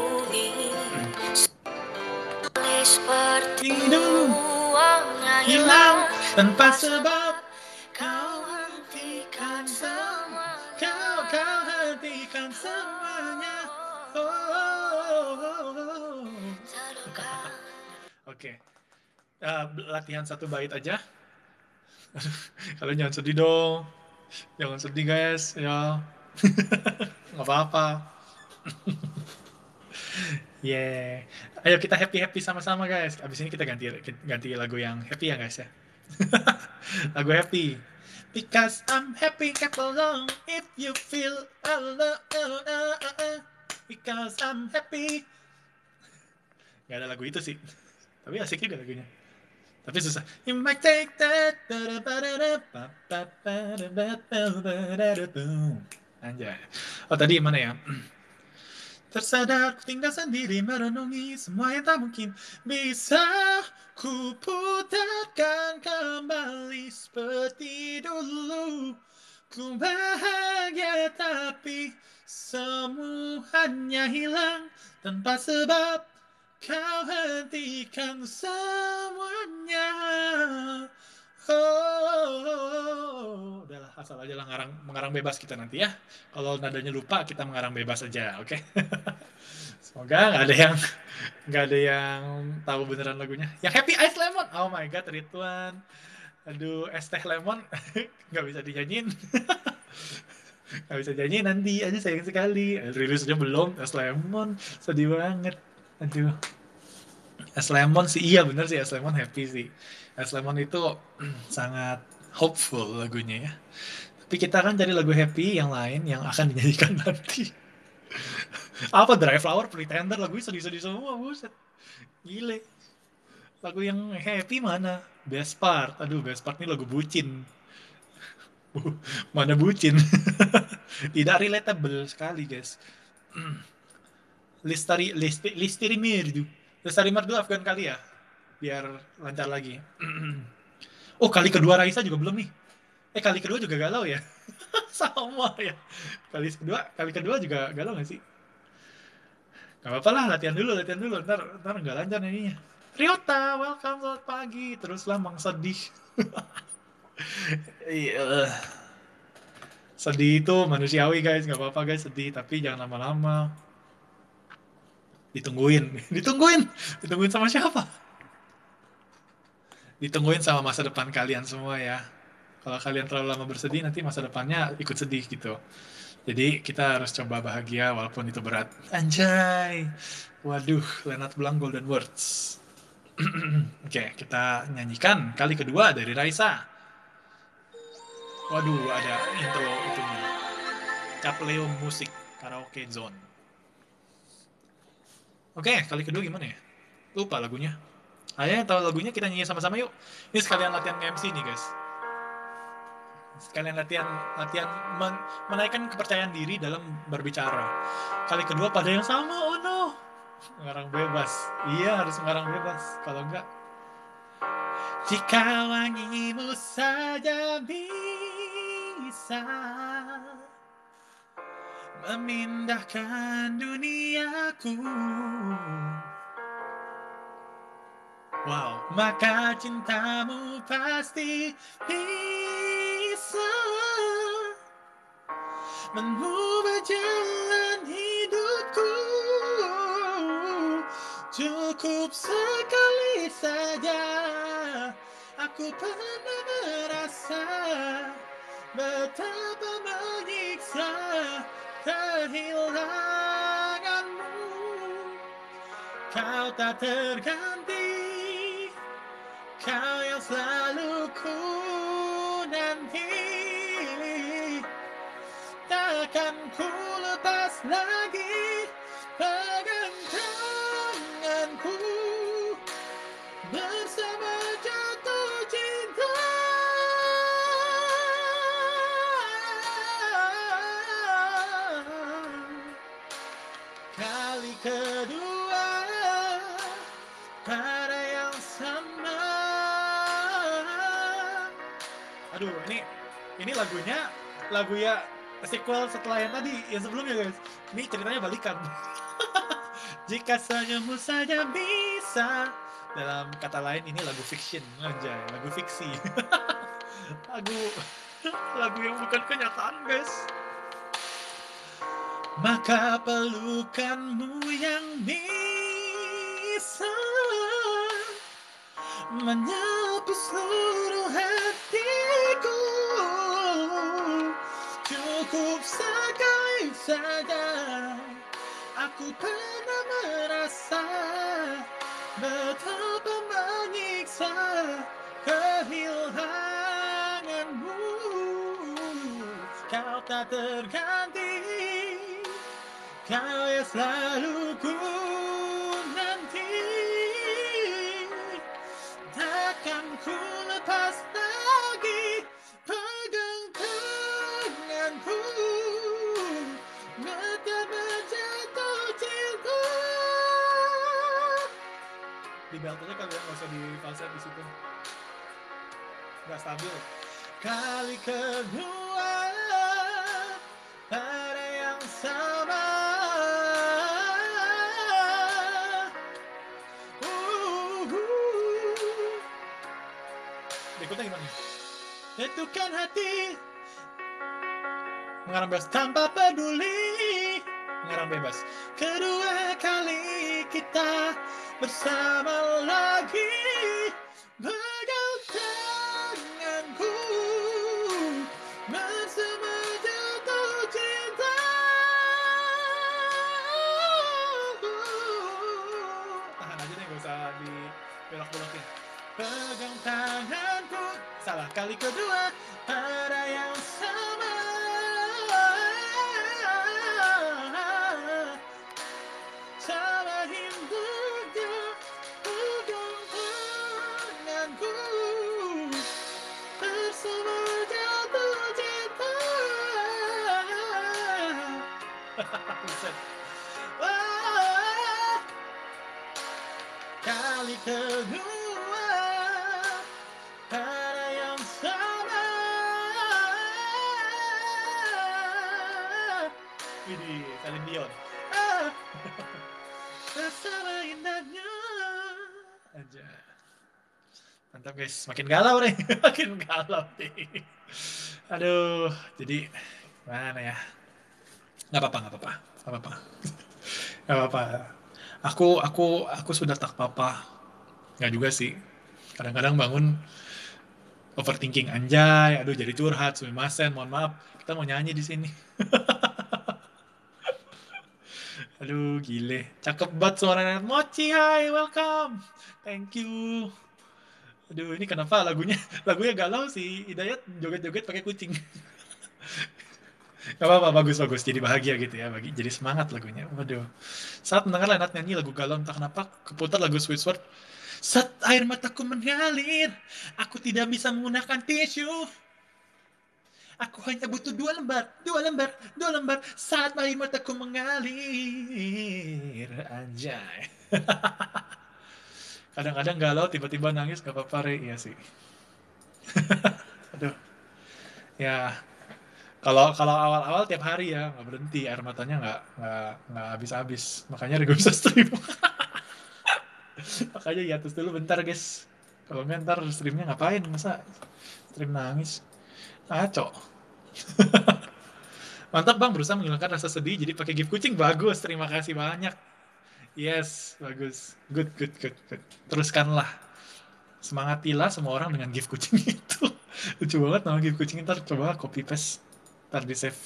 Seperti duanya hilang tanpa sebab, kau hentikan semua, kau kau hentikan semuanya. Oh, oh, oh, oh. Oke, uh, latihan satu bait aja. Kalian jangan sedih dong, jangan sedih guys ya. Nggak apa-apa. Yeah. Ayo kita happy-happy sama-sama guys. Abis ini kita ganti ganti lagu yang happy ya guys ya. Lagu happy. Because I'm happy, clap along if you feel alone. Because I'm happy. Gak ada lagu itu sih. Tapi asik juga lagunya. Tapi susah. You might take that. Anjay. Oh tadi mana ya? Tersadar tinggal sendiri merenungi semua yang tak mungkin bisa ku putarkan kembali seperti dulu. Ku bahagia tapi semuanya hilang tanpa sebab, kau hentikan semuanya. Oh, oh, oh. Udahlah, asal aja lah ngarang, mengarang bebas kita nanti ya. Kalau nadanya lupa, kita mengarang bebas aja, oke? Okay? Semoga nggak ada yang nggak ada yang tahu beneran lagunya. Yang Happy Ice Lemon, oh my god, Ridwan. Aduh, es teh lemon nggak bisa dinyanyiin. Nggak bisa nyanyi nanti aja, sayang sekali. Rilisnya belum, es lemon, sedih banget. Aduh. Es lemon sih, iya bener sih, es lemon happy sih. Es lemon itu sangat hopeful lagunya ya. Tapi kita kan cari lagu happy yang lain yang akan dinyanyikan nanti. Apa Dry Flower, Pretender, lagunya sedih-sedih semua, buset. Gile. Lagu yang happy mana? Best Part. Aduh, Best Part ini lagu bucin. Mana bucin? Tidak relatable sekali, guys. Listari list, listiri merdu. Listari merdu Afgan kali ya. Biar lancar lagi. Oh, kali kedua Raisa juga belum nih. Eh, kali kedua juga galau ya. Sama ya. Kali kedua, kali kedua juga galau gak sih? Gak apa-apa lah, latihan dulu, latihan dulu. Ntar, ntar gak lancar nyanyinya. Ryota, welcome, selamat pagi. Teruslah Mang sedih. Iya. Sedih itu manusiawi guys, nggak apa-apa guys sedih, tapi jangan lama-lama. Ditungguin, ditungguin, ditungguin sama siapa? Ditungguin sama masa depan kalian semua ya. Kalau kalian terlalu lama bersedih, nanti masa depannya ikut sedih gitu. Jadi kita harus coba bahagia walaupun itu berat. Anjay. Waduh, Lenat Belang Golden Words. Oke, kita nyanyikan kali kedua dari Raisa. Waduh, ada intro itunya. Capleo Musik Karaoke Zone. Oke, kali kedua gimana ya? Lupa lagunya. Ayo tahu lagunya, kita nyanyi sama-sama yuk. Ini sekalian latihan M C nih guys. Sekalian latihan latihan men menaikkan kepercayaan diri dalam berbicara. Kali kedua pada yang sama, oh no. Mengarang bebas. Iya harus mengarang bebas. Kalau enggak, jika wangimu saja bisa memindahkan duniaku, wow, maka cintamu pasti bisa mengubah jalan hidupku. Cukup sekali saja aku pernah merasa betapa menyiksa kehilanganmu. Kau tak terganti, kau yang selalu ku nanti. Takkan ku lepas lagi pegang tanganku bersama jatuh cinta. Kali kedua pada yang sama. Aduh, ini ini lagunya lagu ya sequel setelah yang tadi, yang sebelumnya guys. Ini ceritanya balikan. Jika senyummu saja bisa. Dalam kata lain ini lagu fiction aja, lagu fiksi. lagu lagu yang bukan kenyataan guys. Maka pelukanmu yang bisa menyapu seluruh hatiku. Cukup sekali saja aku pernah merasa betapa menyiksa kehilanganmu. Kau tak terganti, kau yang selalu ku nanti. Takkan ku lepas lagi pegang tanganku betapa jatuh cinta. Di belt aja kali ya, nggak usah di falset di situ, nggak stabil. Kali kedua pada yang sama. Uh, uh. Berikutnya gimana? Tentukan hati, mengarang bebas tanpa peduli. Mengarang bebas. Kedua kali kita bersama lagi. Pegang tanganku bersama jatuh cinta. Tahan aja deh, gak usah dibelok-belokin. Pegang tanganku, salah kali kedua pada yang sama. Sama hinduknya pegang tanganku bersama jatuh cinta. Wah, kali kedua pada yang sama. Widih, Celine Dion. Ah. Bersama indahnya aja. Mantap guys, makin galau nih, makin galau nih. Aduh, jadi mana ya? Nggak apa-apa, nggak apa-apa, nggak apa-apa, nggak apa-apa. Aku, aku, aku sudah tak apa-apa. Nggak juga sih. Kadang-kadang bangun overthinking anjay, aduh jadi curhat, sumimasen, mohon maaf. Kita mau nyanyi di sini. Aduh, gile. Cakep banget suaranya. Mochi, hai, welcome. Thank you. Aduh, ini kenapa lagunya lagunya galau sih. Hidayat joget-joget pakai kucing. Gak apa-apa, bagus-bagus. Jadi bahagia gitu ya. Bagi, jadi semangat lagunya. Waduh. Saat mendengar Lenat nyanyi lagu galau, entah kenapa keputar lagu Sweet Sword. Saat air mataku mengalir, aku tidak bisa menggunakan tisu. Aku hanya butuh dua lembar, dua lembar, dua lembar. Saat air mataku mengalir, anjay. Kadang-kadang galau, tiba-tiba nangis, gak apa-apa, Re. Iya sih. Aduh, ya. Kalau kalau awal-awal tiap hari ya, nggak berhenti. Air matanya nggak nggak nggak habis-habis. Makanya Re, gue bisa stream. Makanya ya, terus dulu bentar, guys. Kalau nggak ntar streamnya ngapain? Masa stream nangis? Ngaco. Mantap bang, berusaha menghilangkan rasa sedih, jadi pakai gift kucing. Bagus, terima kasih banyak. Yes, bagus. Good, good, good, good. Teruskanlah. Semangatilah semua orang dengan gift kucing itu. Lucu banget nama gift kucing. Ntar coba copy paste. Ntar di save.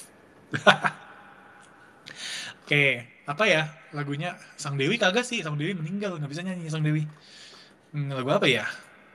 Oke, apa ya lagunya? Sang Dewi kagak sih. Sang Dewi meninggal, nggak bisa nyanyi Sang Dewi. Hmm, lagu apa ya?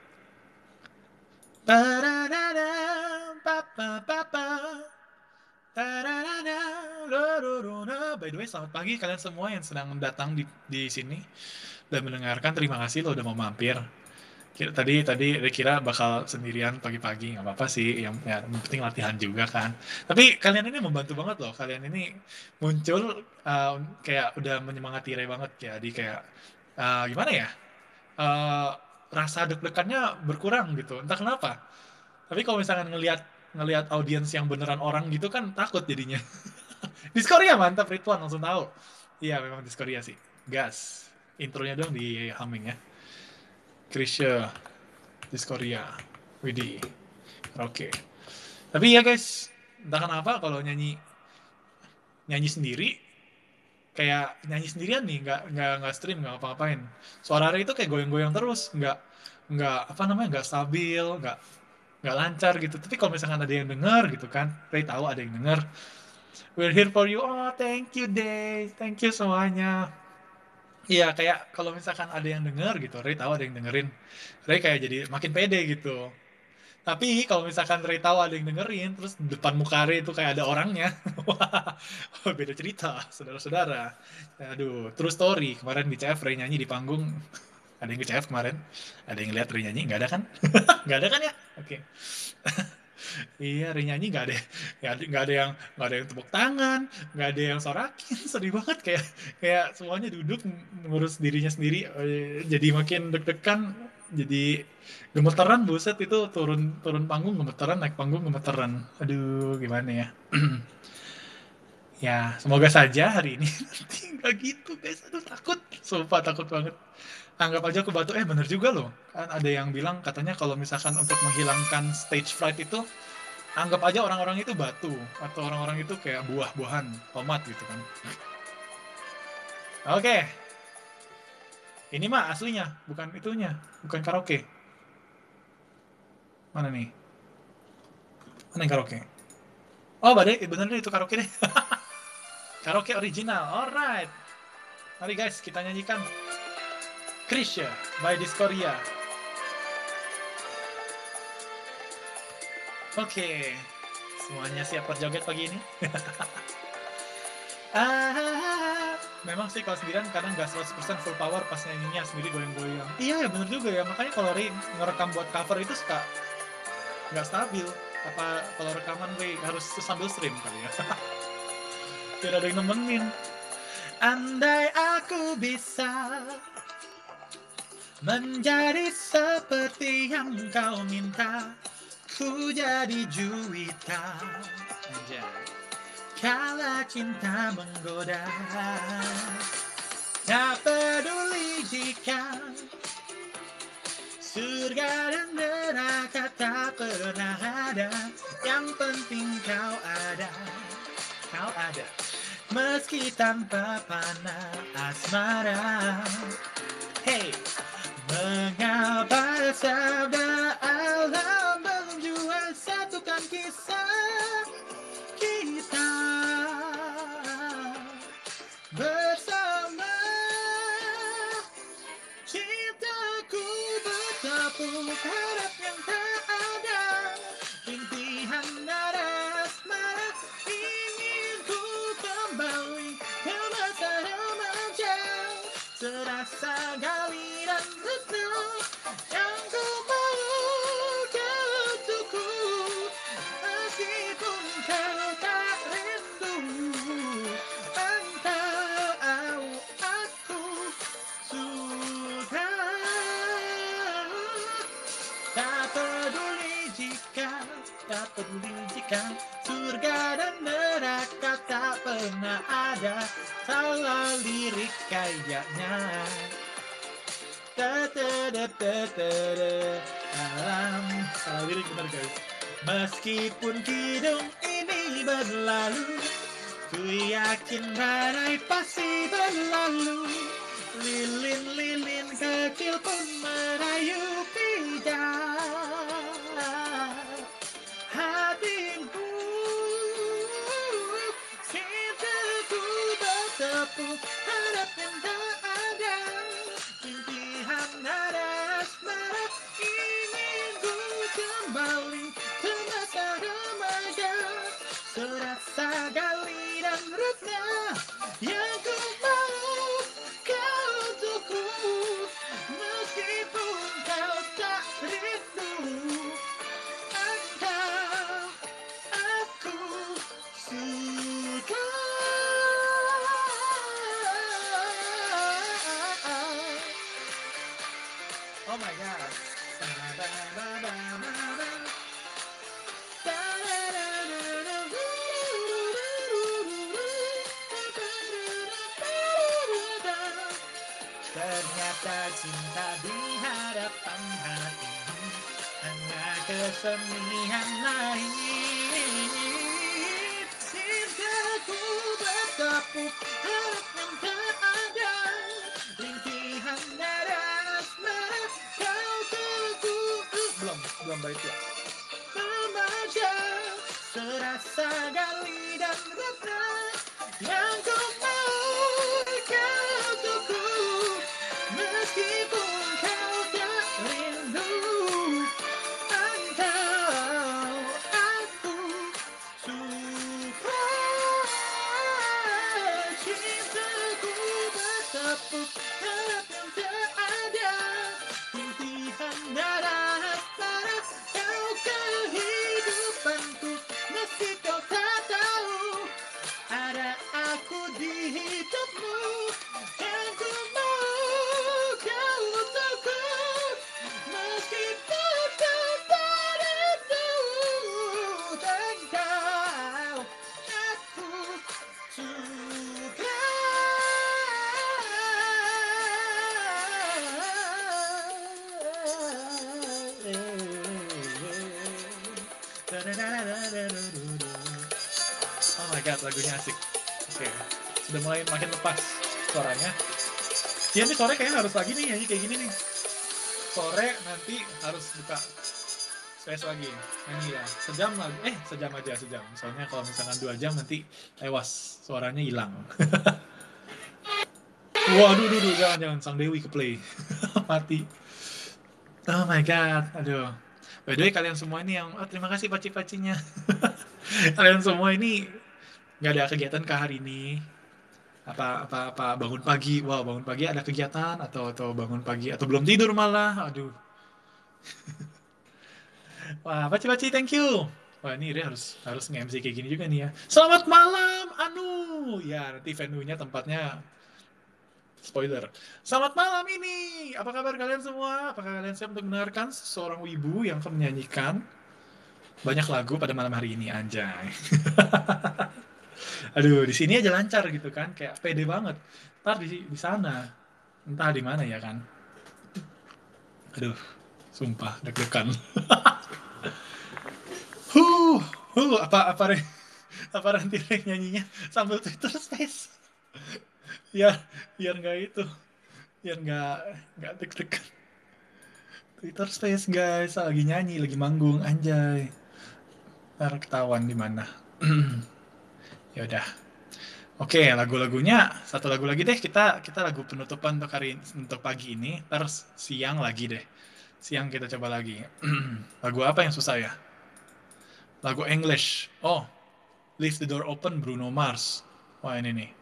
By the way, selamat pagi kalian semua yang sedang datang di, di sini dan mendengarkan. Terima kasih lo udah mau mampir. Kira, tadi tadi kira bakal sendirian pagi-pagi, nggak apa-apa sih. Yang ya, yang penting latihan juga kan. Tapi kalian ini membantu banget loh. Kalian ini muncul uh, kayak udah menyemangati Ray banget. Jadi kayak uh, gimana ya? Uh, rasa deg-degannya berkurang gitu. Entah kenapa. Tapi kalau misalkan ngelihat ngelihat audiens yang beneran orang gitu kan takut jadinya. Diskoria mantap, Ridwan langsung tahu. Iya memang Diskoria sih. Gas. Intronya dong di humming ya. Krisya, Diskoria, Widih, oke. Tapi ya guys, entah kenapa kalau nyanyi nyanyi sendiri kayak nyanyi sendirian nih, nggak nggak nggak stream, nggak apa-apain. Suara Ray itu kayak goyang-goyang terus, nggak nggak apa namanya nggak stabil, nggak nggak lancar gitu. Tapi kalau misalkan ada yang denger gitu kan, Ray tahu ada yang denger. We're here for you. Oh, thank you, Day. Thank you semuanya. Iya, kayak kalau misalkan ada yang denger gitu, Ray tahu ada yang dengerin. Ray kayak jadi makin pede gitu. Tapi kalau misalkan Ray tahu ada yang dengerin, terus depan muka Ray itu kayak ada orangnya, wah, beda cerita, saudara-saudara. Aduh, true story. Kemarin di C F Ray nyanyi di panggung, ada yang ke C F kemarin, ada yang lihat Ray nyanyi, nggak ada kan? Nggak ada kan ya? Oke. Iya, Ray nyanyi nggak ada, nggak ada, nggak ada yang nggak ada yang tepuk tangan, nggak ada yang sorakin, sedih banget kayak kayak semuanya duduk ngurus dirinya sendiri, eh, jadi makin deg-degan, jadi gemeteran, buset itu turun turun panggung gemeteran, naik panggung gemeteran. Aduh, gimana ya? Ya, semoga saja hari ini nanti nggak gitu guys. Aduh, takut, sumpah takut banget. Anggap aja aku batu, eh bener juga loh. Kan ada yang bilang katanya kalau misalkan untuk menghilangkan stage fright itu anggap aja orang-orang itu batu atau orang-orang itu kayak buah-buahan tomat gitu kan. Oke, ini mah aslinya, bukan itunya, bukan karaoke. Mana nih? Mana yang karaoke? Oh, badai, bener deh itu karaoke deh. Karaoke original, alright. Mari guys, kita nyanyikan Krisya by Diskoria. Oke, semuanya siap berjoget pagi ini? Ah, memang sih kalau sendirian kadang nggak seratus persen full power pas nyanyinya sendiri goyang-goyang. Iya ya bener juga ya, makanya kalau Ray ngerekam buat cover itu suka nggak stabil. Apa kalau rekaman Ray harus sambil stream kali ya? Tidak ada yang nemenin. Andai aku bisa menjadi seperti yang kau minta, ku jadi Juwita. Anjay. Kala cinta menggoda, tak peduli jika Surga dan neraka tak pernah ada, yang penting kau ada, kau ada. Meski tanpa panah asmara. Hey, mengapa sabda Allah belum jua satukan kisah kita bersama? Cintaku bertepuk harap yang tak ada, rintihan nada asmara, ingin ku kembali ke masa remaja, serasa gali dan retno yang ku mau kau untukku, meskipun kau tak rindu, engkau aku sudah. Tak peduli jika, tak peduli jika surga dan neraka tak pernah ada, salah lirik kayaknya. Alam, salah lirik benar guys. Meskipun hidung ini berlalu, ku yakin badai pasti berlalu. Lilin-lilin kecil pun merayu pijak hatimu. Cintaku bertepuk harap yang tak ada, rintihan nada asmara, ingin ku kembali ke masa remaja, serasa gali dan retna yang ku mau kau untukku, meskipun kau tak rindu, engkau aku suka. Oh my god. Ternyata cinta di hadapan hatimu hanya kesenian lain. Cintaku bertepuk harap yang tak ada, rintihan nada asmara, kau teguh. Belum, belum baik ya. Remaja, serasa gali dan retna yang ku mau kau teguh, meskipun kau tak rindu, engkau aku suka. Cintaku bertepuk harap yang tak ada, rintihan nada asmara, kau kehidupanku, meski kau tak tahu ada aku di hidupmu, yang ku mau kau untukku, meskipun kau tak rindu, engkau aku suka. Oh my god, lagunya asik. Oke, sudah mulai makin lepas suaranya. Ya ini sore kayaknya harus lagi nih, nyanyi kayak gini nih. Sore nanti harus buka space lagi, nyanyi ya. Sejam lagi, eh sejam aja sejam. Soalnya kalau misalkan dua jam nanti tewas, suaranya hilang. Waduh, duh, duh, jangan jangan Sang Dewi ke play, mati. Oh my god, aduh. By the way kalian semua ini yang, oh terima kasih paci-pacinya. Kalian semua ini nggak ada kegiatan ke hari ini? Apa apa apa bangun pagi? Wow, bangun pagi ada kegiatan atau atau bangun pagi atau belum tidur malah? Aduh. Wah, paci-paci, thank you. Wah, ini Ria harus harus nge-M C kayak gini juga nih ya. Selamat malam, Anu. Ya, nanti venue-nya tempatnya spoiler. Selamat malam ini. Apa kabar kalian semua? Apakah kalian siap untuk mendengarkan seorang wibu yang akan menyanyikan banyak lagu pada malam hari ini, anjay. Aduh, di sini aja lancar gitu kan, kayak pede banget. Ntar di di sana, entah di mana ya kan. Aduh, Sumpah, deg-degan. huh, huh, apa apa re, apa nanti re nyanyinya sambil Twitter Space. ya, biar nggak itu, biar nggak nggak deg-degan. Twitter Space guys, lagi nyanyi, lagi manggung, anjay. Ntar ketahuan di mana. Ya udah. Oke, lagu-lagunya satu lagu lagi deh, kita kita lagu penutupan untuk hari untuk pagi ini. Terus siang lagi deh. Siang kita coba lagi. Lagu apa yang susah ya? Lagu English. Oh, Leave the Door Open Bruno Mars. Wah, ini nih.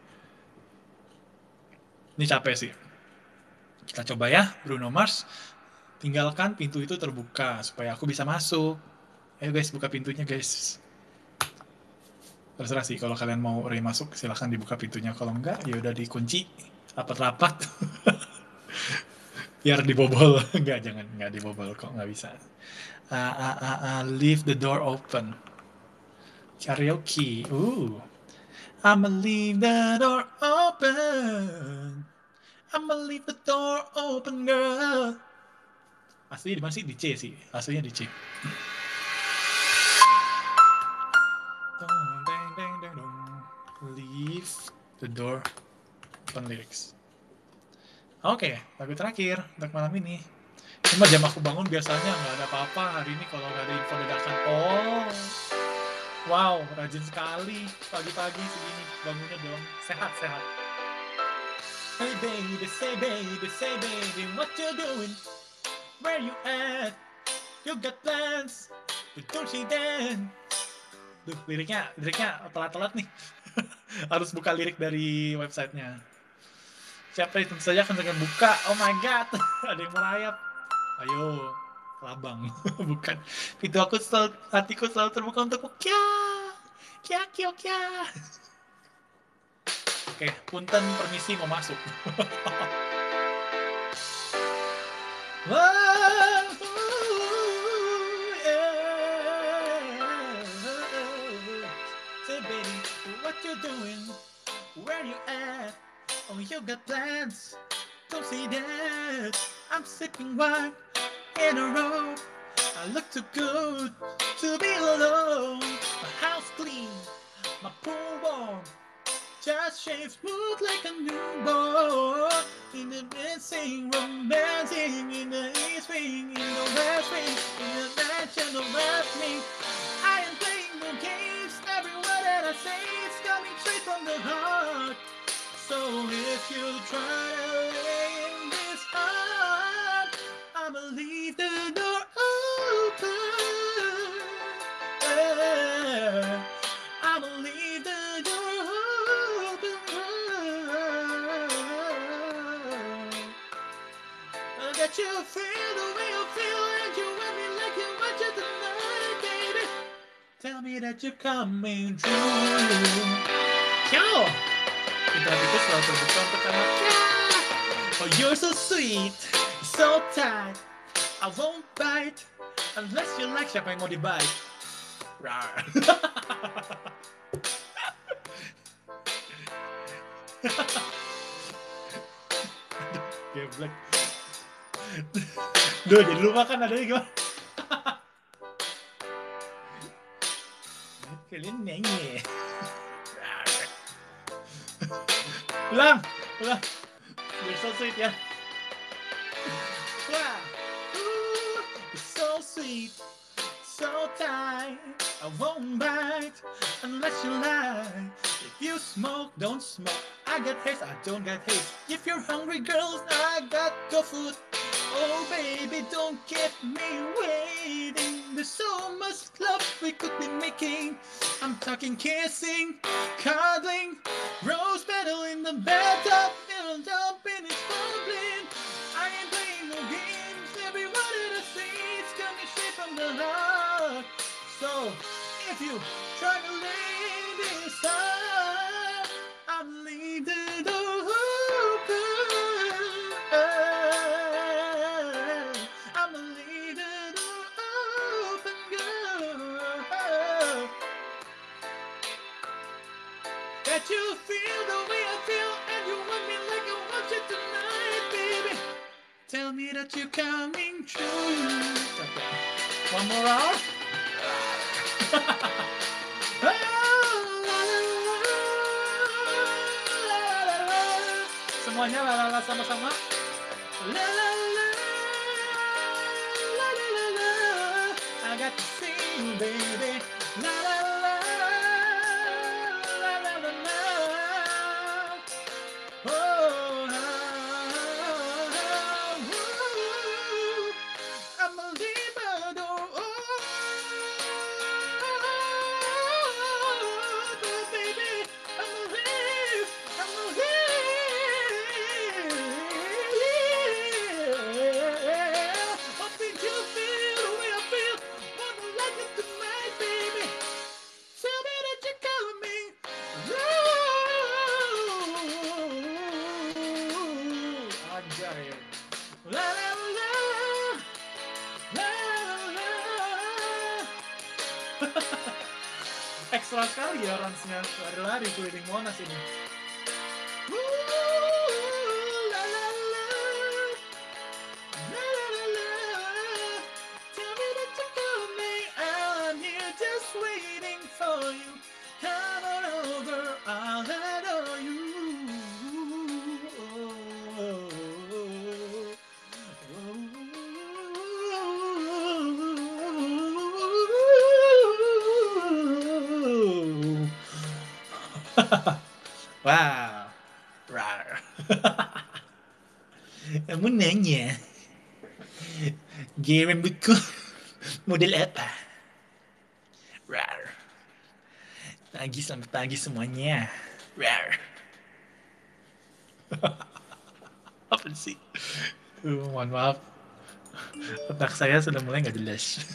Ini capek sih. Kita coba ya, Bruno Mars. Tinggalkan pintu itu terbuka supaya aku bisa masuk. Ayo guys, buka pintunya guys. Terserah sih, kalau kalian mau Ray masuk, silahkan dibuka pintunya. Kalau enggak, ya udah dikunci rapat-rapat. Biar dibobol. Enggak, jangan. Enggak dibobol kok, nggak bisa. Uh, uh, uh, uh, leave the door open. Karaoke. Ooh. I'ma leave the door open. I'ma leave the door open, girl. Aslinya di mana sih? Di C sih. Aslinya di C. Leave the door open lyrics. Oke, okay, lagu terakhir untuk malam ini. Cuma jam aku bangun biasanya nggak ada apa-apa. Hari ini kalau nggak ada info dadakan. Oh, wow, rajin sekali pagi-pagi segini bangunnya dong. Sehat-sehat. Hey baby, say baby, say baby, what you doing? Where you at? You got plans? But don't you then? Duh, liriknya, liriknya telat-telat nih. Harus buka lirik dari websitenya. Siapa itu saja akan dengan buka. Oh my god, ada yang merayap. Ayo, kelabang. Bukan. Pintu aku selalu, hatiku selalu terbuka untukmu. Kya, kya, kya, kya. Oke, punten permisi mau masuk. Say baby, what you doing? Where you at? Oh, you got plans? Don't see that. I'm sipping wine in a row. I look too good to be alone. My house clean, my pool warm. Just shave smooth like a newborn. In the dancing, romancing, in the east wing, in the west wing, in the national wrestling. I am playing no games. Every word that I say is coming straight from the heart. So if you try to lay in this heart, I'ma leave the door open. Yeah. I'ma leave the door open. That you feel the way you feel and you want me like you want you tonight, baby. Tell me that you're coming true. Yo! Pintu hatiku selalu terbuka untuk kamu. Oh, you're so sweet, so tight. I won't bite unless you like. Siapa yang mau dibite? Rar. Geblek. Duh, jadi lupa kan adanya gimana? Kalian nyanyi. Ulang, ulang. You're so sweet ya. Yeah. Ooh, you're so sweet, so tight. I won't bite unless you lie. If you smoke, don't smoke. I got haste, I don't got haste. If you're hungry, girls, I got good food. Oh baby, don't keep me waiting. There's so much love we could be making. I'm talking kissing, cuddling, rose petal in the bathtub, little jumping, it's bubbling. I ain't playing no games. Every word that I say is coming straight from the heart. So if you try to lay this up, I'll leave the door open. I'ma leave the door open, girl. That you feel the way I feel and you want me like I want you tonight. Tell me that you're coming true. One more round. Semuanya lalala sama-sama. La la la la la la la. I got to sing, baby. La la la la la la la. Oh, I'm a libero. Oh, baby, I'm a live, I'm a live. Hoping you feel the way I feel. Wanna like it tonight, baby. Tell me that you're coming. Anjay. La la la. La la. Ekstra sekali ya range-nya. Lari-lari keliling Monas ini. Ooh, la la la. La la la. Tell me that you're coming. I'm here just waiting for you. Come on over, I'll adore you. Wow, rar. Kamu nanya, game buku model apa? Rar. Pagi, selamat pagi semuanya. Rar. Apa sih? Uh, mohon maaf, otak saya sudah mulai nggak jelas.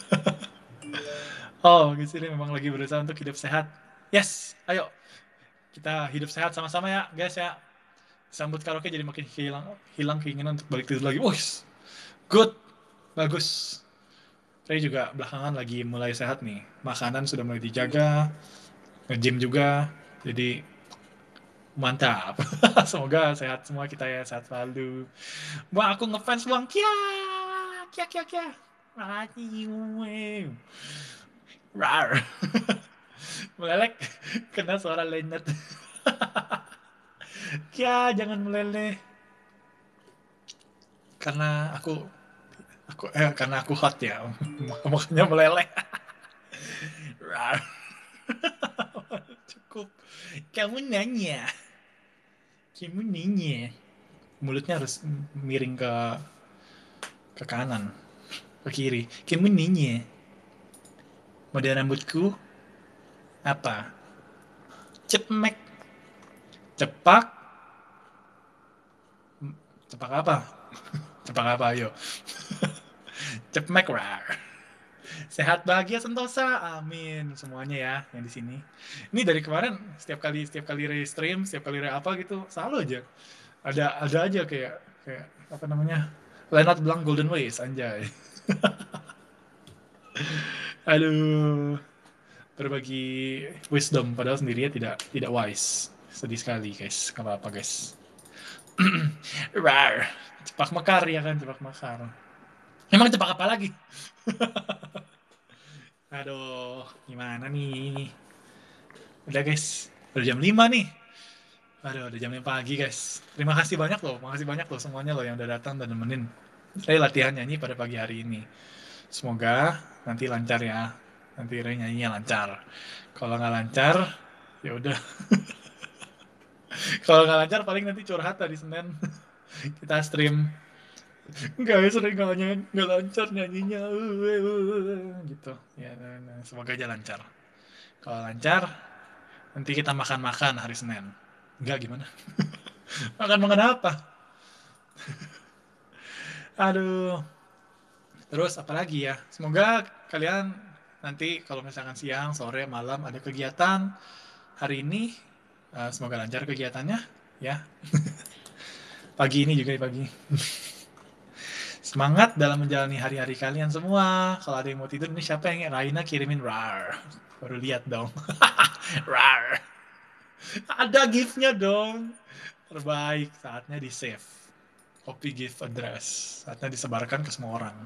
Oh, guys, ini memang lagi berusaha untuk hidup sehat. Yes, ayo kita hidup sehat sama-sama ya, guys ya. Sambut karaoke jadi makin hilang hilang keinginan untuk balik tidur lagi. Wih, good, bagus. Saya juga belakangan lagi mulai sehat nih. Makanan sudah mulai dijaga, nge-gym juga, jadi mantap. Semoga sehat semua kita ya, sehat selalu. Bang, aku ngefans bang, kia, kia, kia, kia. Makasih. Rar. Meleleh kena suara Leonard. Kia, jangan meleleh. Karena aku aku eh karena aku hot ya. Makanya meleleh. Rar. Cukup. Kamu nanya. Kamu nanya. Mulutnya harus miring ke ke kanan, ke kiri. Kamu nanya. Model rambutku apa? Cemek. Cepak. Cepak apa? Cepak apa, ayo. Cemek, rar. Sehat, bahagia, sentosa. Amin. Semuanya ya yang di sini. Ini dari kemarin setiap kali setiap kali re-stream, setiap kali re-apa gitu, selalu aja ada ada aja kayak kayak apa namanya? Leonard bilang golden ways, anjay. Aduh. Berbagi wisdom padahal sendirinya tidak tidak wise. Sedih sekali, guys. Gak apa-apa, guys. Rar. Cepak mekar ya kan, cepak mekar. Emang cepak apa lagi? Aduh, gimana nih? Udah, guys. Udah jam lima nih. Aduh, udah jam lima pagi, guys. Terima kasih banyak loh. Makasih banyak loh semuanya loh yang udah datang dan nemenin saya latihan nyanyi pada pagi hari ini. Semoga nanti lancar ya. Nanti Ray nyanyinya lancar. Kalau nggak lancar, ya udah. Kalau nggak lancar paling nanti curhat tadi Senin. Kita stream. Enggak ya, sering nggak nggak lancar nyanyinya. Gitu. Ya, nah, semoga aja lancar. Kalau lancar, nanti kita makan-makan hari Senin. Enggak gimana? Makan-makan apa? Aduh. Terus apa lagi ya? Semoga kalian nanti kalau misalkan siang, sore, malam ada kegiatan hari ini, uh, semoga lancar kegiatannya ya. Pagi ini juga pagi. Semangat dalam menjalani hari-hari kalian semua. Kalau ada yang mau tidur, ini siapa yang Raina kirimin rar. Baru lihat dong. Rar. Ada gift-nya dong. Terbaik, saatnya di save. Copy gift address. Saatnya disebarkan ke semua orang.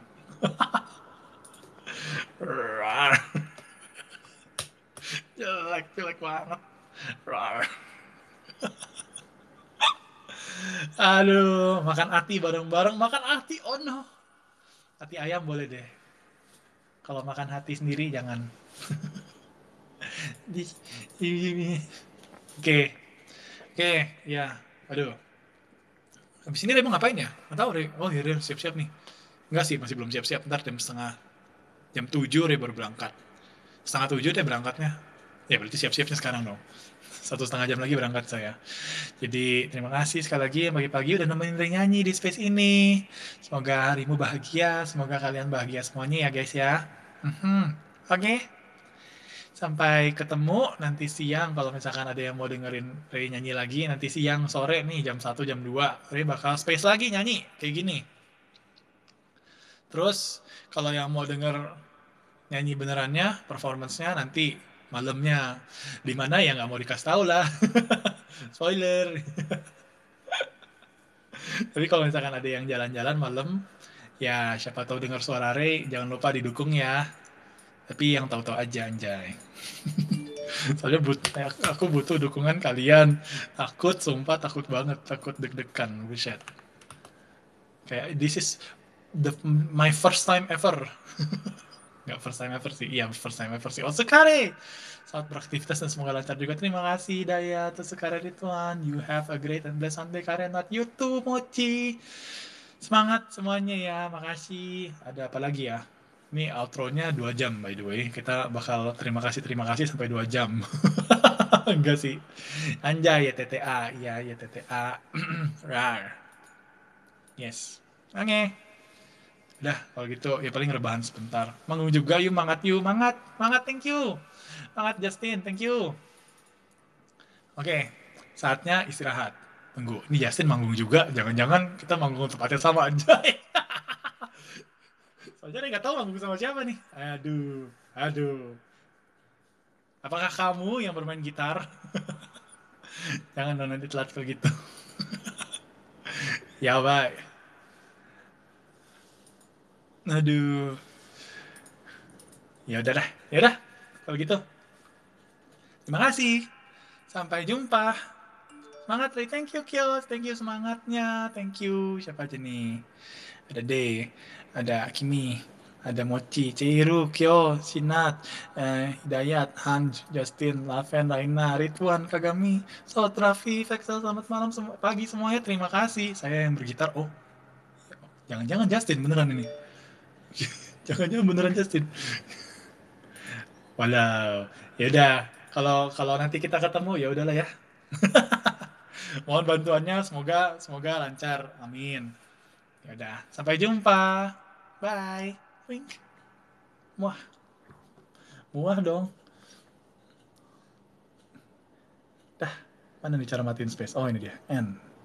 Rar. Jelek, jelek banget. Rar. Aduh, makan ati bareng-bareng. Makan ati, oh no. Ati ayam boleh deh. Kalau makan hati sendiri jangan. Di, di, Oke, oke, ya. Aduh. Habis ini Remo ngapain ya? Nggak tahu, Re. Oh, ya, Remo siap-siap nih. Enggak sih, masih belum siap-siap. Ntar jam setengah, jam tujuh Re baru berangkat. Setengah tujuh deh berangkatnya. Ya berarti siap-siapnya sekarang dong. Satu setengah jam lagi berangkat saya. Jadi terima kasih sekali lagi yang pagi-pagi udah nemenin Re nyanyi di space ini. Semoga harimu bahagia, semoga kalian bahagia semuanya ya guys ya. Mhm. Oke. Okay. Sampai ketemu nanti siang kalau misalkan ada yang mau dengerin Ray nyanyi lagi. Nanti siang sore nih jam satu jam dua Ray bakal space lagi nyanyi kayak gini. Terus kalau yang mau denger nyanyi benerannya, performance-nya nanti malamnya. Dimana ya nggak mau dikasih tahu lah. Spoiler. Tapi kalau misalkan ada yang jalan-jalan malam, ya siapa tahu dengar suara Ray, jangan lupa didukung ya. Tapi yang tahu-tahu aja anjay. Soalnya but, aku butuh dukungan kalian. Takut, sumpah takut banget, takut deg-degan, buset. Kayak this is the my first time ever. Nggak first time ever sih, iya first time ever sih. Otsukare! Selamat beraktivitas dan semoga lancar juga. Terima kasih Daya, Otsukare Rituan. You have a great and blessed Sunday, Karen. Not you too, Mochi. Semangat semuanya ya, makasih. Ada apa lagi ya? Ini outro-nya dua jam by the way. Kita bakal terima kasih terima kasih sampai dua jam. Enggak sih. Anjay ya T T A. Iya ya T T A. Rar. Yes. Oke. Okay. Udah kalau gitu ya paling rebahan sebentar. Manggung juga yuk, mangat yuk, mangat. Mangat, thank you. Mangat Justin, thank you. Oke. Okay. Saatnya istirahat. Tunggu, ini Justin manggung juga. Jangan-jangan kita manggung tempatnya sama aja. Soalnya nggak tahu manggung sama siapa nih. Aduh, aduh. Apakah kamu yang bermain gitar? Jangan dong nanti telat kalau gitu. Ya baik. Aduh. Ya udah dah. Ya udah. Kalau gitu. Terima kasih. Sampai jumpa. Semangat Ray. Thank you Kios. Thank you semangatnya. Thank you. Siapa aja nih? Ada D. Ada Kimi. Ada Mochi, Ciru, Kyo, Sinat, eh, Hidayat, Hanj, Justin, Laven, Raina, Ridwan, Kagami, Saud, Raffi, Vexel, selamat malam, sem- pagi semuanya, terima kasih. Saya yang bergitar, oh, jangan-jangan Justin beneran ini. Jangan-jangan beneran Justin. Walau, ya udah, kalau kalau nanti kita ketemu ya udahlah ya. Mohon bantuannya, semoga semoga lancar, amin. Ya udah, sampai jumpa, bye. Wink. Muah, muah dong. Dah, mana nih cara matiin space? Oh ini dia, N.